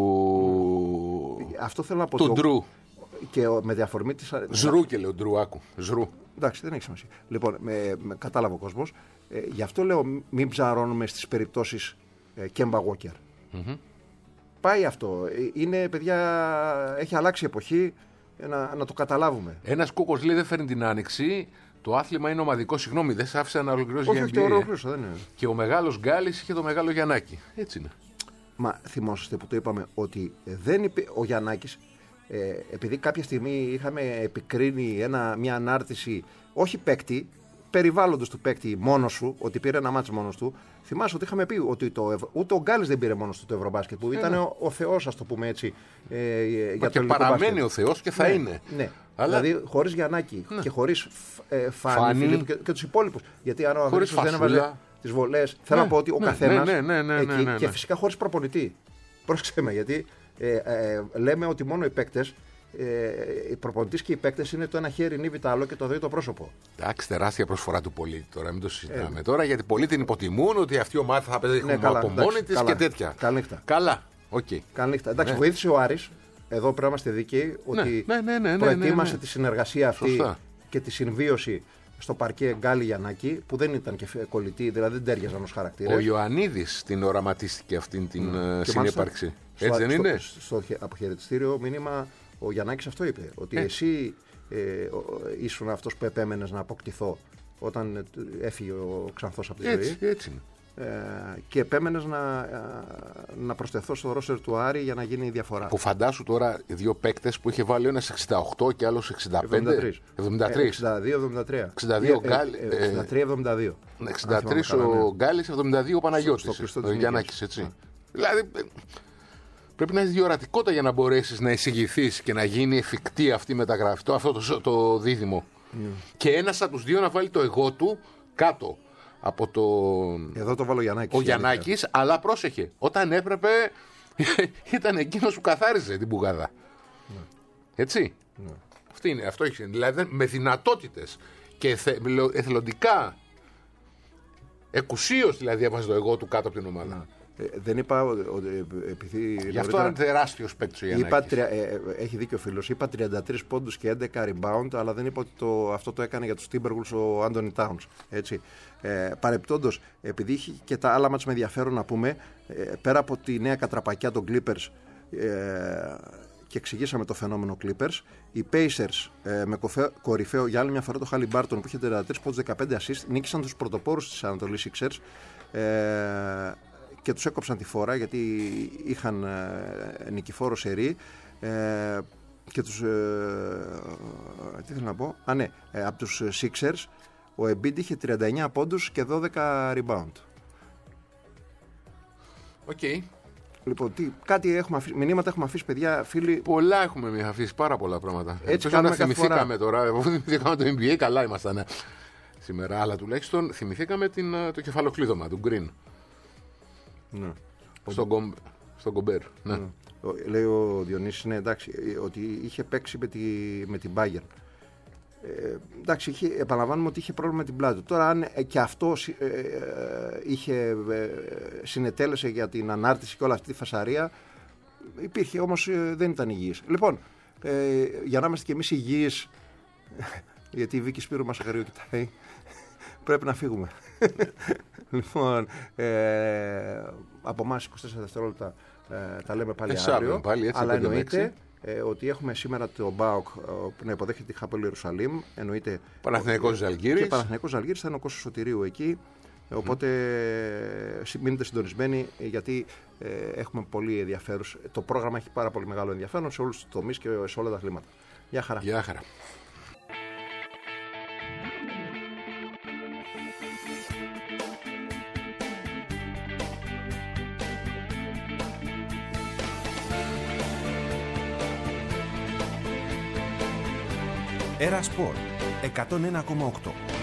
Αυτό θέλω να πω. Του Ντρου. Και με διαφορμή της. Ζρου και λέω Ντρου, άκου. Ζρου. Εντάξει, δεν έχει σημασία. Λοιπόν, με, με κατάλαβε ο κόσμος. Ε, γι' αυτό λέω μην ψαρώνουμε στις περιπτώσεις ε, Κέμπα Walker. Mm-hmm. Πάει αυτό. Είναι, παιδιά, έχει αλλάξει η εποχή να, να το καταλάβουμε. Ένας κόκκος λέει δεν φέρνει την άνοιξη. Το άθλημα είναι ομαδικό. Συγγνώμη, δεν σε άφησα να ολοκληρώσει για N B A. Δεν είναι. Και ο μεγάλος Γκάλης είχε το μεγάλο Γιαννάκη. Έτσι είναι. Μα θυμόσαστε που το είπαμε ότι δεν είπε ο Γιαννάκης, ε, επειδή κάποια στιγμή είχαμε επικρίνει ένα, μια ανάρτηση, όχι παίκτη, περιβάλλοντος του παίκτη μόνος σου, ότι πήρε ένα μάτς μόνος του. Θυμάσαι ότι είχαμε πει ότι το Ευρω... ούτε ο Γκάλης δεν πήρε μόνος του το Ευρωμπάσκετ, που ήταν ο, ο θεός, ας το πούμε έτσι. Ε, για και το παραμένει μπάσκετ. Ο θεός και θα ναι, είναι. Ναι. Αλλά... Δηλαδή χωρίς Γιαννάκη ναι. και χωρίς ε, Φάνη, Φάνη. Φιλίπ και, και τους υπόλοιπους. Γιατί αν ο Αγρίνης δεν έβαζε τις βολές, ναι, θέλω να πω ότι ο ναι, καθένας ναι, ναι, ναι, ναι, εκεί ναι, ναι, ναι. και φυσικά χωρίς προπονητή. Πρόσεξε με, γιατί ε, ε, λέμε ότι μόνο οι παίκτες, ε, οι προπονητής και οι παίκτες είναι το ένα χέρι νύβει το άλλο και το δύο το πρόσωπο. Εντάξει, τεράστια προσφορά του πολίτη τώρα, μην το συζητάμε ε, τώρα, γιατί πολλοί την υποτιμούν ότι αυτή η ομάδα θα παίζει ναι, από μόνη της και τέτοια. Καληνύχτα. Καλά, οκ. Okay. Καληνύχτα. Εντάξει, ναι. Βοήθησε ο Άρης, εδώ πρέπει να είμαστε δίκαιοι, ότι ναι, ναι, ναι, ναι, προετοίμασε ναι, ναι, ναι. τη συνεργασία αυτή Σωστά. και τη συμβίωση στο παρκέ Γκάλι Γιαννάκη, που δεν ήταν και κολλητή, δηλαδή δεν τέριαζαν ως χαρακτήρες. Ο Ιωαννίδης την οραματίστηκε αυτήν την mm. συνύπαρξη. Στο, Έτσι δεν στο, είναι? Στο, στο αποχαιρετιστήριο μήνυμα ο Γιαννάκης αυτό είπε, ότι ε. εσύ ε, ήσουν αυτός που επέμενες να αποκτηθώ όταν έφυγε ο Ξανθός από τη έτσι, ζωή. Έτσι είναι. ε, και επέμενες να, ε, να προσθεθώ στο ρόστερ του Άρη για να γίνει η διαφορά. Που φαντάσου τώρα οι δύο παίκτες που είχε βάλει ο ένας εξήντα οκτώ και άλλος εξήντα πέντε. εβδομήντα τρία. εξήντα δύο εβδομήντα τρία. εξήντα δύο Γκάλι. εξήντα τρία εβδομήντα δύο. εξήντα τρία ο Γκάλης, εβδομήντα δύο ο Παναγιώτης. Ο Γιαννάκης, έτσι. Δηλαδή. Πρέπει να έχει διορατικότητα για να μπορέσεις να εισηγηθείς και να γίνει εφικτή αυτή η μεταγραφή, αυτό το, το δίδυμο. Mm. Και ένας από τους δύο να βάλει το εγώ του κάτω από το. Εδώ το βάλω Γιαννάκης. Ο Γιαννάκης, αλλά πρόσεχε. Όταν έπρεπε, ήταν εκείνος που καθάριζε την πουγάδα. Mm. Έτσι. Mm. Αυτή είναι, αυτό έχει. Δηλαδή με δυνατότητες και εθε, εθελοντικά, εκουσίως δηλαδή έβαζε το εγώ του κάτω από την ομάδα. Mm. Ε, δεν είπα ότι επειδή. Γι' αυτό είναι τεράστιο παίκτης ο Γιαννάκης. Ε, έχει δίκιο ο φίλος. Είπα τριάντα τρεις πόντους και έντεκα rebound, αλλά δεν είπα ότι το, αυτό το έκανε για τους Timberwolves ο Άντονι Τάουνς. Ε, Παρεπτόντως, επειδή είχε και τα άλλα μάτς με ενδιαφέρον να πούμε, ε, πέρα από τη νέα κατραπακιά των Clippers ε, και εξηγήσαμε το φαινόμενο Clippers, οι Pacers ε, με κοφέ, κορυφαίο για άλλη μια φορά το Halliburton που είχε τριάντα τρεις πόντους, δεκαπέντε assist, νίκησαν τους πρωτοπόρους της Ανατολής Sixers. Ε, και τους έκοψαν τη φορά γιατί είχαν ε, νικηφόρο σερί ε, και τους ε, τι θέλω να πω α ναι, ε, από τους Sixers ο Embiid είχε τριάντα εννέα πόντους και δώδεκα rebound. Οκ. Okay. Λοιπόν, τι, κάτι έχουμε αφήσει, μηνύματα έχουμε αφήσει, παιδιά, φίλοι. Πολλά έχουμε αφήσει, πάρα πολλά πράγματα. Έτσι κάνουμε να θυμηθήκαμε τώρα, αφού θυμηθήκαμε το N B A, καλά ήμασταν σήμερα, αλλά τουλάχιστον θυμηθήκαμε την, το κεφαλοκλείδωμα του Green. Ναι. Στον κομ... στο Κομπέρ. Ναι. Ναι. Λέει ο Διονύσης, ναι, εντάξει, ότι είχε παίξει με, τη, με την Bayern. Ε, εντάξει, είχε, επαναλαμβάνουμε ότι είχε πρόβλημα με την πλάτη. Τώρα, αν ε, και αυτό ε, ε, είχε, ε, συνετέλεσε για την ανάρτηση και όλη αυτή τη φασαρία, υπήρχε, όμως ε, δεν ήταν υγιής. Λοιπόν, ε, για να είμαστε κι εμείς υγιείς, γιατί η Βίκη Σπύρου μας αγαρίου κοιτάει, πρέπει να φύγουμε. Λοιπόν, ε, από εμάς είκοσι τέσσερα δευτερόλεπτα ε, τα λέμε πάλι αύριο. Πάλι, έτσι, αλλά εννοείται ε, ότι έχουμε σήμερα το ΜΠΑΟΚ που να υποδέχεται τη Χάπολη Ιερουσαλήμ. Εννοείται. Παναθηναϊκός Ζαλγκύρης. Και Παναθηναϊκός Ζαλγκύρης, θα είναι ο Κώστας Σωτηρίου εκεί. Mm. Οπότε ε, μείνετε συντονισμένοι γιατί ε, έχουμε πολύ ενδιαφέρον. Το πρόγραμμα έχει πάρα πολύ μεγάλο ενδιαφέρον σε όλους τους τομείς και σε όλα τα αθλήματα. Γεια χαρά. Γεια χαρά. Era Sport εκατόν ένα κόμμα οκτώ.